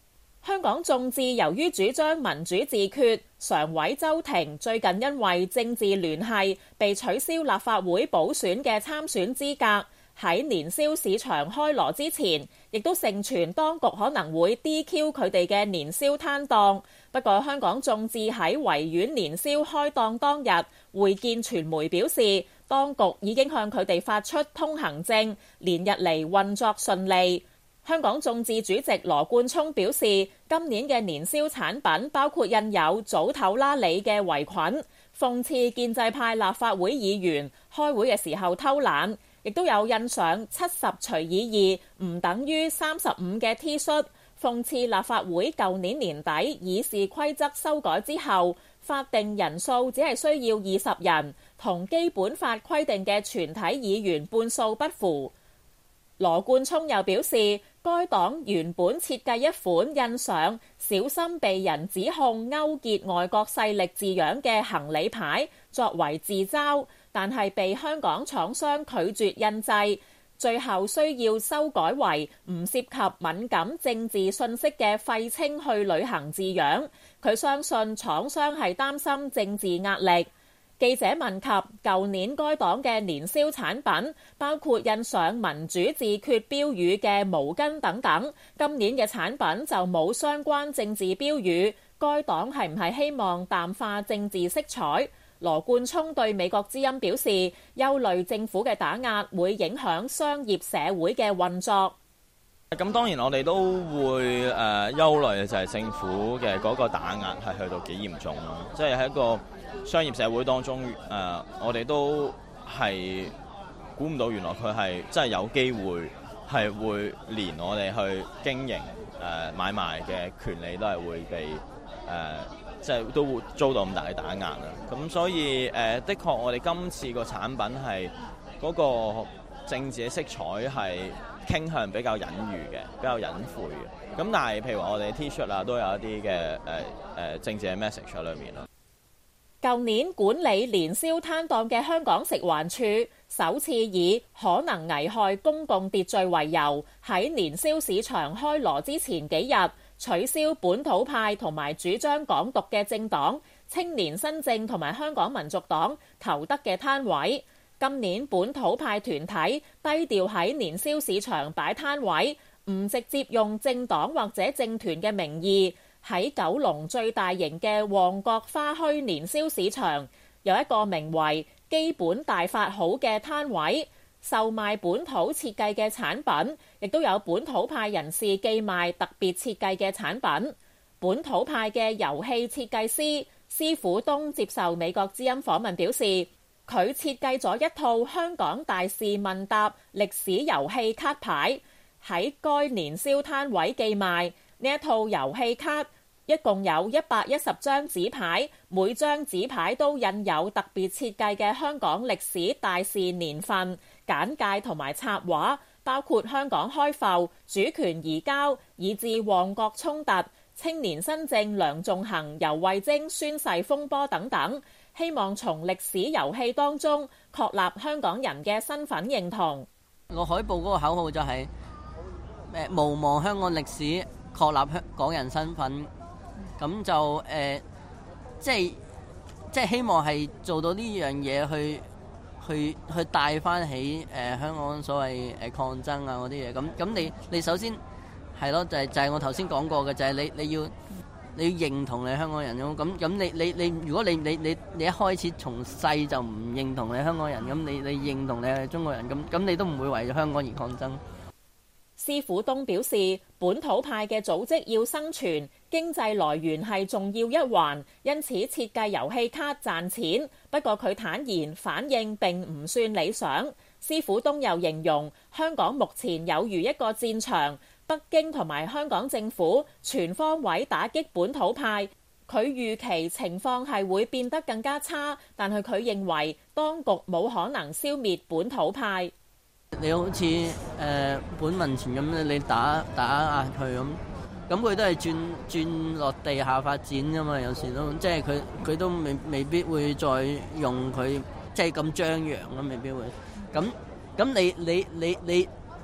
香港眾志由於主張民主自決，常委周庭最近因為政治聯繫被取消立法會補選嘅參選資格。喺年宵市場開鑼之前，亦都盛傳當局可能會 D Q 佢哋嘅年宵攤檔。不過香港眾志喺維園年宵開檔當日會見傳媒表示，當局已經向佢哋發出通行證，連日嚟運作順利。香港眾志主席羅冠聰表示，今年嘅年宵產品包括印有早唞啦你嘅圍裙，諷刺建制派立法會議員開會嘅時候偷懶，亦都有印上七十除以二唔等於三十五嘅 T 恤，諷刺立法會舊年年底議事規則修改之後，法定人數只係需要二十人，同基本法規定嘅全體議員半數不符。羅冠聰又表示，該黨原本設計一款印上小心被人指控勾結外國勢力字樣嘅行李牌作為自嘲，但係被香港廠商拒絕印製，最後需要修改為唔涉及敏感政治信息嘅廢青去旅行字樣。佢相信廠商係擔心政治壓力。記者問及舊年該黨嘅年宵產品，包括印上民主自決標語嘅毛巾等等，今年嘅產品就冇相關政治標語，該黨係唔係希望淡化政治色彩？羅冠聰對美國之音表示，憂慮政府嘅打壓會影響商業社會嘅運作。 咁當然我哋都會誒憂慮嘅就係政府嘅嗰個打壓係去到幾嚴重啦，即係喺一個商業社會當中，誒、呃、我哋都係估唔到原來佢係真係有機會係會連我哋去經營誒、呃、買賣嘅權利都係會被誒、呃、即係都會遭到咁大嘅打壓啦。咁所以誒、呃、的確我哋今次個產品係嗰個政治嘅色彩係傾向比較隱喻嘅，比較隱晦嘅。咁但係譬如話我哋 T 恤啊，都有一啲嘅誒誒政治嘅 message 喺裏面咯。 舊年管理年宵攤檔嘅香港食環署首次以可能危害公共秩序為由，喺年宵市場開鑼之前幾日取消本土派同埋主張港獨嘅政黨青年新政同埋香港民族黨投得嘅攤位。今年本土派團體低調喺年宵市場擺攤位，唔直接用政黨或者政團嘅名義，喺九龍最大型嘅旺角花墟年宵市場有一個名為基本大法好嘅攤位，售賣本土設計嘅產品，亦都有本土派人士寄賣特別設計嘅產品。本土派嘅遊戲設計師施虎東接受美國之音訪問表示，佢設計咗一套香港大事問答歷史遊戲卡牌，喺該年宵攤位寄賣。呢一套遊戲卡一共有一百一十張紙牌，每張紙牌都印有特別設計嘅香港歷史大事年份、簡介同埋插畫，包括香港開埠、主權移交，以至旺角衝突、青年新政梁頌恆、游蕙禎宣誓風波等等，希望從歷史遊戲當中確立香港人嘅身份認同。 個海報嗰個口號就係、是、誒無忘香港歷史，確立香港人身份。咁就誒、呃，即係即係希望係做到呢樣嘢，去去去帶翻起誒、呃、香港所謂誒、呃、抗爭啊嗰啲嘢。咁咁你你首先係咯，就係、是、就係、是、我頭先講過嘅，就係、是、你你要你要認同你香港人咁。咁咁你你你如果你你你你一開始從細就唔認同你香港人，咁你你認同你係中國人，咁咁你都唔會為咗香港而抗爭。 施虎東表示，本土派嘅組織要生存，經濟來源係重要一環，因此設計遊戲卡賺錢。不過佢坦言反應並唔算理想。施虎東又形容香港目前有如一個戰場，北京同埋香港政府全方位打擊本土派。佢預期情況係會變得更加差，但係佢認為當局冇可能消滅本土派。 你好似誒、呃、本民前咁，你打打壓佢咁，咁佢都係轉轉落地下發展㗎嘛。有時都即係佢佢都未未必會再用佢即係咁張揚咯，未必會。咁咁你你你你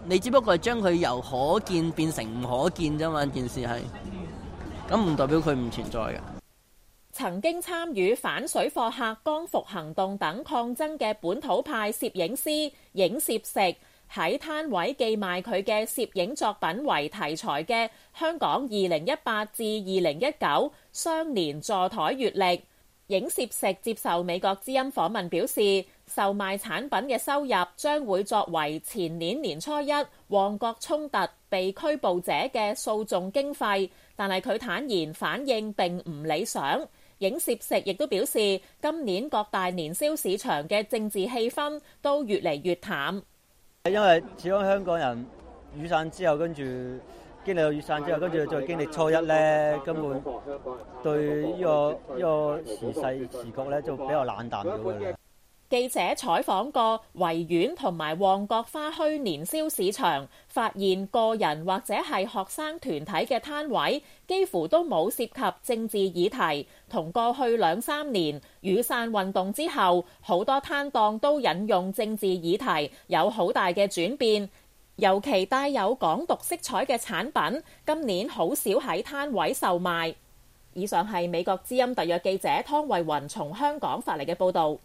你只不過係將佢由可見變成唔可見啫嘛，件事係，咁唔代表佢唔存在嘅。 曾經參與反水貨客光復行動等抗爭嘅本土派攝影師影攝食喺攤位寄賣佢嘅攝影作品為題材嘅香港二零一八至二零一九雙年座台月曆，影攝食接受美國之音訪問表示，售賣產品嘅收入將會作為前年年初一旺角衝突被拘捕者嘅訴訟經費，但係佢坦言反應並唔理想。影攝食亦都表示，今年各大年宵市場嘅政治氣氛都越嚟越淡。 因為始終香港人雨傘之後，跟住經歷咗雨傘之後，跟住再經歷初一咧，根本對呢個呢個時勢時局咧就比較冷淡咗嘅。 記者採訪過維園同埋旺角花墟年宵市場，發現個人或者係學生團體嘅攤位幾乎都冇涉及政治議題，同過去兩三年雨傘運動之後，好多攤檔都引用政治議題，有好大嘅轉變。尤其帶有港獨色彩嘅產品，今年好少喺攤位售賣。以上係美國之音特約記者湯慧雲從香港發嚟嘅報導。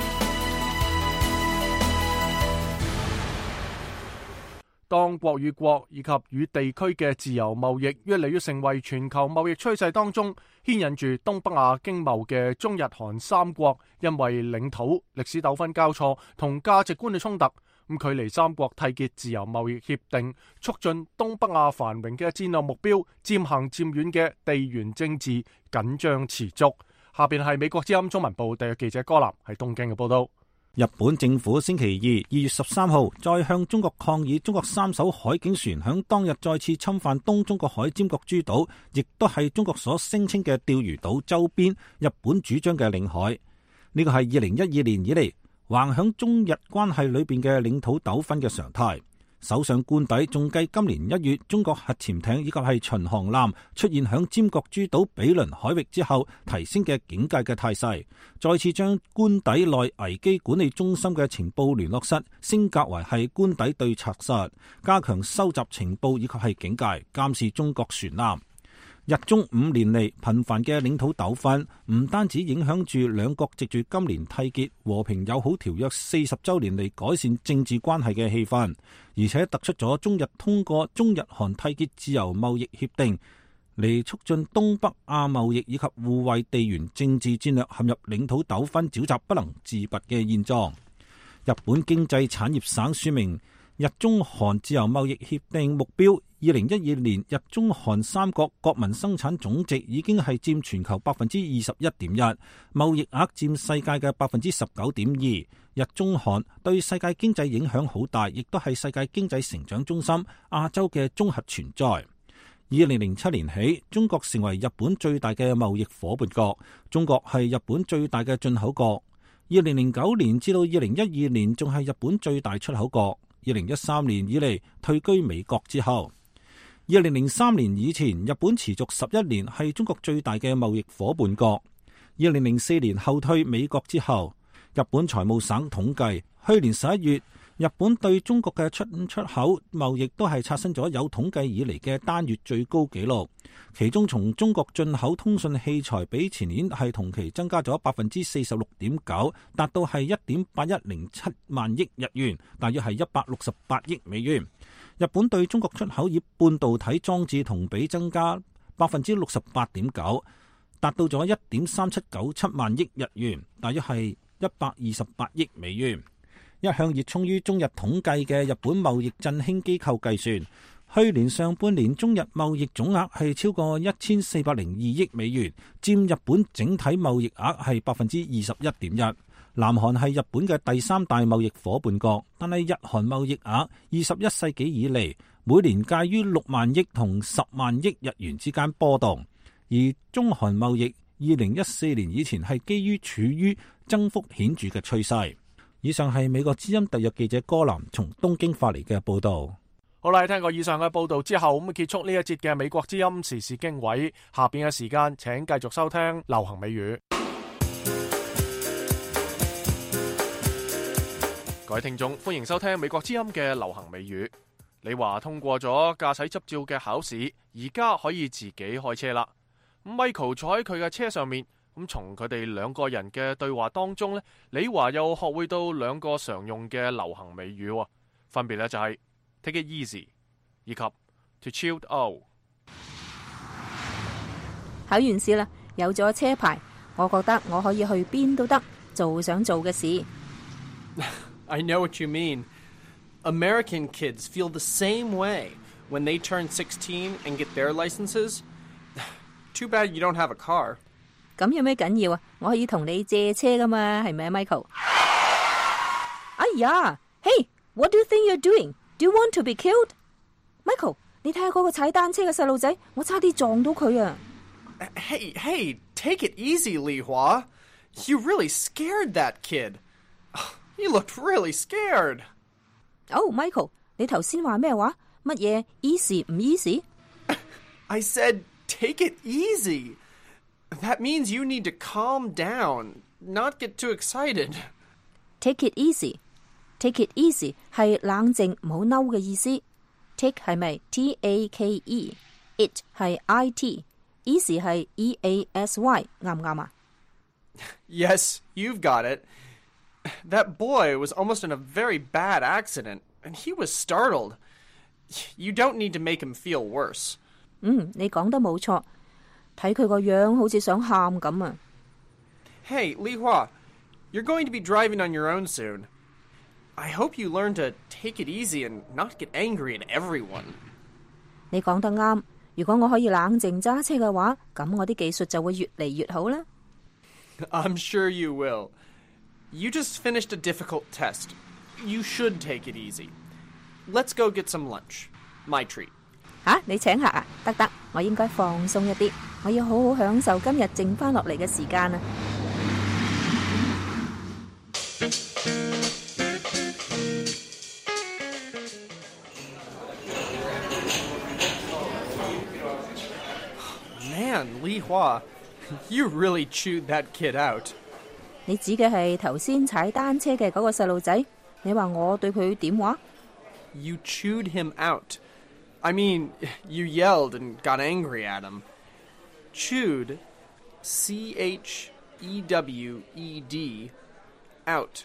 當國與國以及與地區嘅自由貿易越嚟越成為全球貿易趨勢當中牽引住東北亞經貿嘅中日韓三國，因為領土、歷史糾紛交錯同價值觀嘅衝突，咁距離三國締結自由貿易協定、促進東北亞繁榮嘅戰略目標漸行漸遠嘅地緣政治緊張持續。下邊係美國之音中文部特約記者柯南喺東京嘅報道。 日本政府星期二二月十三號再向中國抗議，中國三艘海警船響當日再次侵犯東中國海尖閣諸島，亦都係中國所聲稱嘅釣魚島周邊日本主張嘅領海。呢個係二零一二年以嚟橫響中日關係裏邊嘅領土糾紛嘅常態。首相官邸仲繼今年一月中國核潛艇以及係巡航艦出現響尖閣諸島毗鄰海域之後，提升嘅警戒嘅態勢，再次將官邸內危機管理中心嘅情報聯絡室升格為係官邸對策室，加強收集情報以及係警戒監視中國船艦。日中五年嚟頻繁嘅領土糾紛，唔單止影響住兩國藉住今年締結和平友好條約四十週年嚟改善政治關係嘅氣氛，而且突出咗中日通過中日韓締結自由貿易協定嚟促進東北亞貿易以及互惠地緣政治戰略陷入領土糾紛沼澤不能自拔嘅現狀。日本經濟產業省説明，日中韓自由貿易協定目標二零一二年日中韓三國國民生產總值已經係佔全球百分之二十一點一，貿易額佔世界嘅百分之十九點二。日中韓對世界經濟影響好大，亦都係世界經濟成長中心亞洲嘅綜合存在。二零零七年起，中國成為日本最大嘅貿易夥伴國，中國係日本最大嘅進口國。二零零九年至到二零一二年仲係日本最大出口國。二零一三年以嚟退居美國之後，二零零三年以前日本持續十一年係中國最大嘅貿易夥伴國。二零零四年後退美國之後，日本財務省統計，去年十一月日本對中國嘅出出口貿易都係刷新咗有統計以嚟嘅單月最高紀錄。其中從中國進口通訊器材比前年係同期增加咗百分之四十六點九，達到係一點八一零七萬億日元，大約係一百六十八億美元。日本對中國出口以半導體裝置同比增加百分之六十八點九，達到咗一點三七九七萬億日元，大約係一百二十八億美元。一向熱衷於中日統計嘅日本貿易振興機構計算，去年上半年中日貿易總額係超過一千四百零二億美元，佔日本整體貿易額係百分之二十一點一。南韓係日本嘅第三大貿易夥伴國，但係日韓貿易額二十一世紀以嚟每年介於六萬億同十萬億日元之間波動，而中韓貿易二零一四年以前係基於處於增幅顯著嘅趨勢。以上係美國之音特約記者柯南從東京發嚟嘅報道。 好啦，聽過以上嘅報道之後，咁結束呢一節嘅美國之音時事經緯。下邊嘅時間，請繼續收聽流行美語。各位聽眾，歡迎收聽美國之音嘅流行美語。 李華通過咗駕駛執照嘅考試，而家可以自己開車啦。Michael 坐喺佢嘅車上面，咁從佢哋兩個人嘅對話當中呢，李華又學會到兩個常用嘅流行美語，分別咧就係 take it easy 以及 to chill out。 考完試啦，有咗車牌，我覺得我可以去邊都得，做想做嘅事。 I know what you mean. American kids feel the same way when they turn sixteen and get their licenses. Too bad you don't have a car. 咁有咩緊要啊？我可以同你借車噶嘛，係咪啊 ，Michael？ 哎呀 ，Hey, what do you think you're doing? Do you want to be killed? Michael， 你睇下嗰個踩單車嘅細路仔，我差啲撞到佢啊！ Hey, hey, take it easy, Li Hua. You really scared that kid. He looked really scared. Oh, Michael， 你頭先話咩話？乜嘢 easy 唔 easy？ I said take it easy. That means you need to calm down, not get too excited. Take it easy. Take it easy 係冷靜唔好嬲嘅意思。Take 係咪 T A K E？It 係 I T。Easy 係 E A S Y， 啱唔啱啊？ Yes, you've got it. That boy was almost in a very bad accident, and he was startled. You don't need to make him feel worse. 嗯，你講得冇錯，睇佢個樣好似想喊咁啊。 Hey, Li Hua, you're going to be driving on your own soon. I hope you learn to take it easy and not get angry at everyone. 你講得啱。如果我可以冷靜揸車嘅話，咁我啲技術就會越嚟越好啦。 I'm sure you will. You just finished a difficult test. You should take it easy. Let's go get some lunch. My treat. 吓、啊，你請客啊？得得，我應該放鬆一啲，我要好好享受今日剩翻落嚟嘅時間啊！ Man, Li Hua, you really chewed that kid out. 你指嘅係頭先踩單車嘅嗰個細路仔？你話我對佢點話？ You chewed him out. I mean, you yelled and got angry at him. Chewed, C H E W E D, out,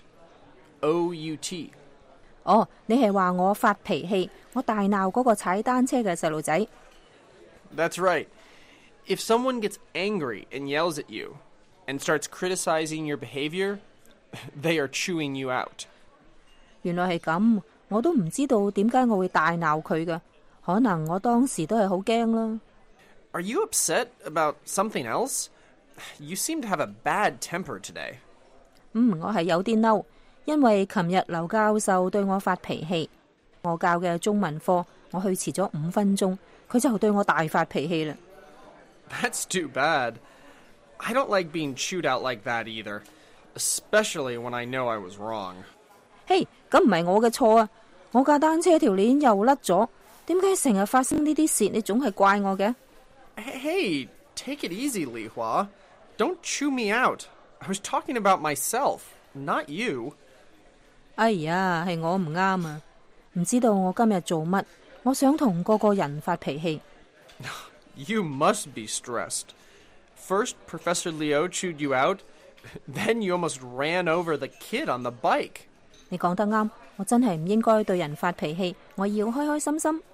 O U T. 哦，你係話我發脾氣，我大鬧嗰個踩單車嘅細路仔。 That's right. If someone gets angry and yells at you and starts criticizing your behavior, they are chewing you out. 原來係咁，我都唔知道點解我會大鬧佢嘅，可能我當時都係好驚啦。 Are you upset about something else? You seem to have a bad temper today. 嗯，我係有啲嬲，因為琴日劉教授對我發脾氣，我教嘅中文課，我去遲咗五分鐘，佢就對我大發脾氣啦。 That's too bad. I don't like being chewed out like that either, especially when I know I was wrong. 嘿，咁唔係我嘅錯啊！我架單車條鏈又甩咗，點解成日發生呢啲事？你總係怪我嘅。 Hey, take it easy, Li Hua. Don't chew me out. I was talking about myself, not you. 哎呀，係我唔啱啊！唔知道我今日做乜，我想同個個人發脾氣。 You must be stressed. First, Professor Liu chewed you out, then you almost ran over the kid on the bike. 你講得啱，我真係唔應該對人發脾氣，我要開開心心。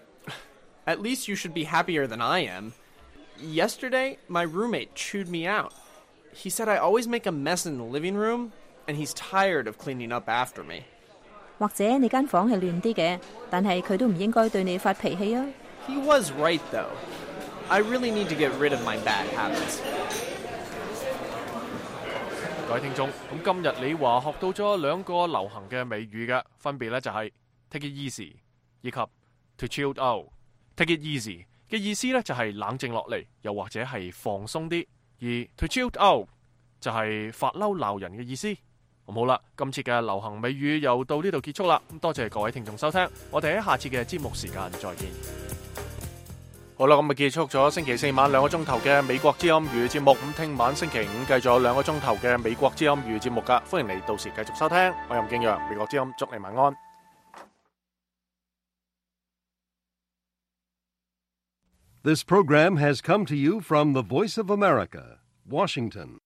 At least you should be happier than I am. Yesterday, my roommate chewed me out. He said I always make a mess in the living room, and he's tired of cleaning up after me. 或者你間房係亂啲嘅，但係佢都唔應該對你發脾氣啊。 He was right, though. I really need to get rid of my bad habits. 各位聽眾，咁今日李華學到咗兩個流行嘅美語嘅，分別咧就係 take it easy 以及 to chill out。take it easy 嘅意思咧就係冷靜落嚟，又或者係放鬆啲；而 to chill out 就係發嬲鬧人嘅意思。咁好啦，今次嘅流行美語又到呢度結束啦。咁多謝各位聽眾收聽，我哋喺下次嘅節目時間再見。好啦，咁咪結束咗星期四晚兩個鐘頭嘅美國之音語節目。咁聽晚星期五繼續有兩個鐘頭嘅美國之音語節目噶，歡迎你到時繼續收聽。我係吳敬陽，美國之音，祝你晚安。 This program has come to you from the Voice of America, Washington.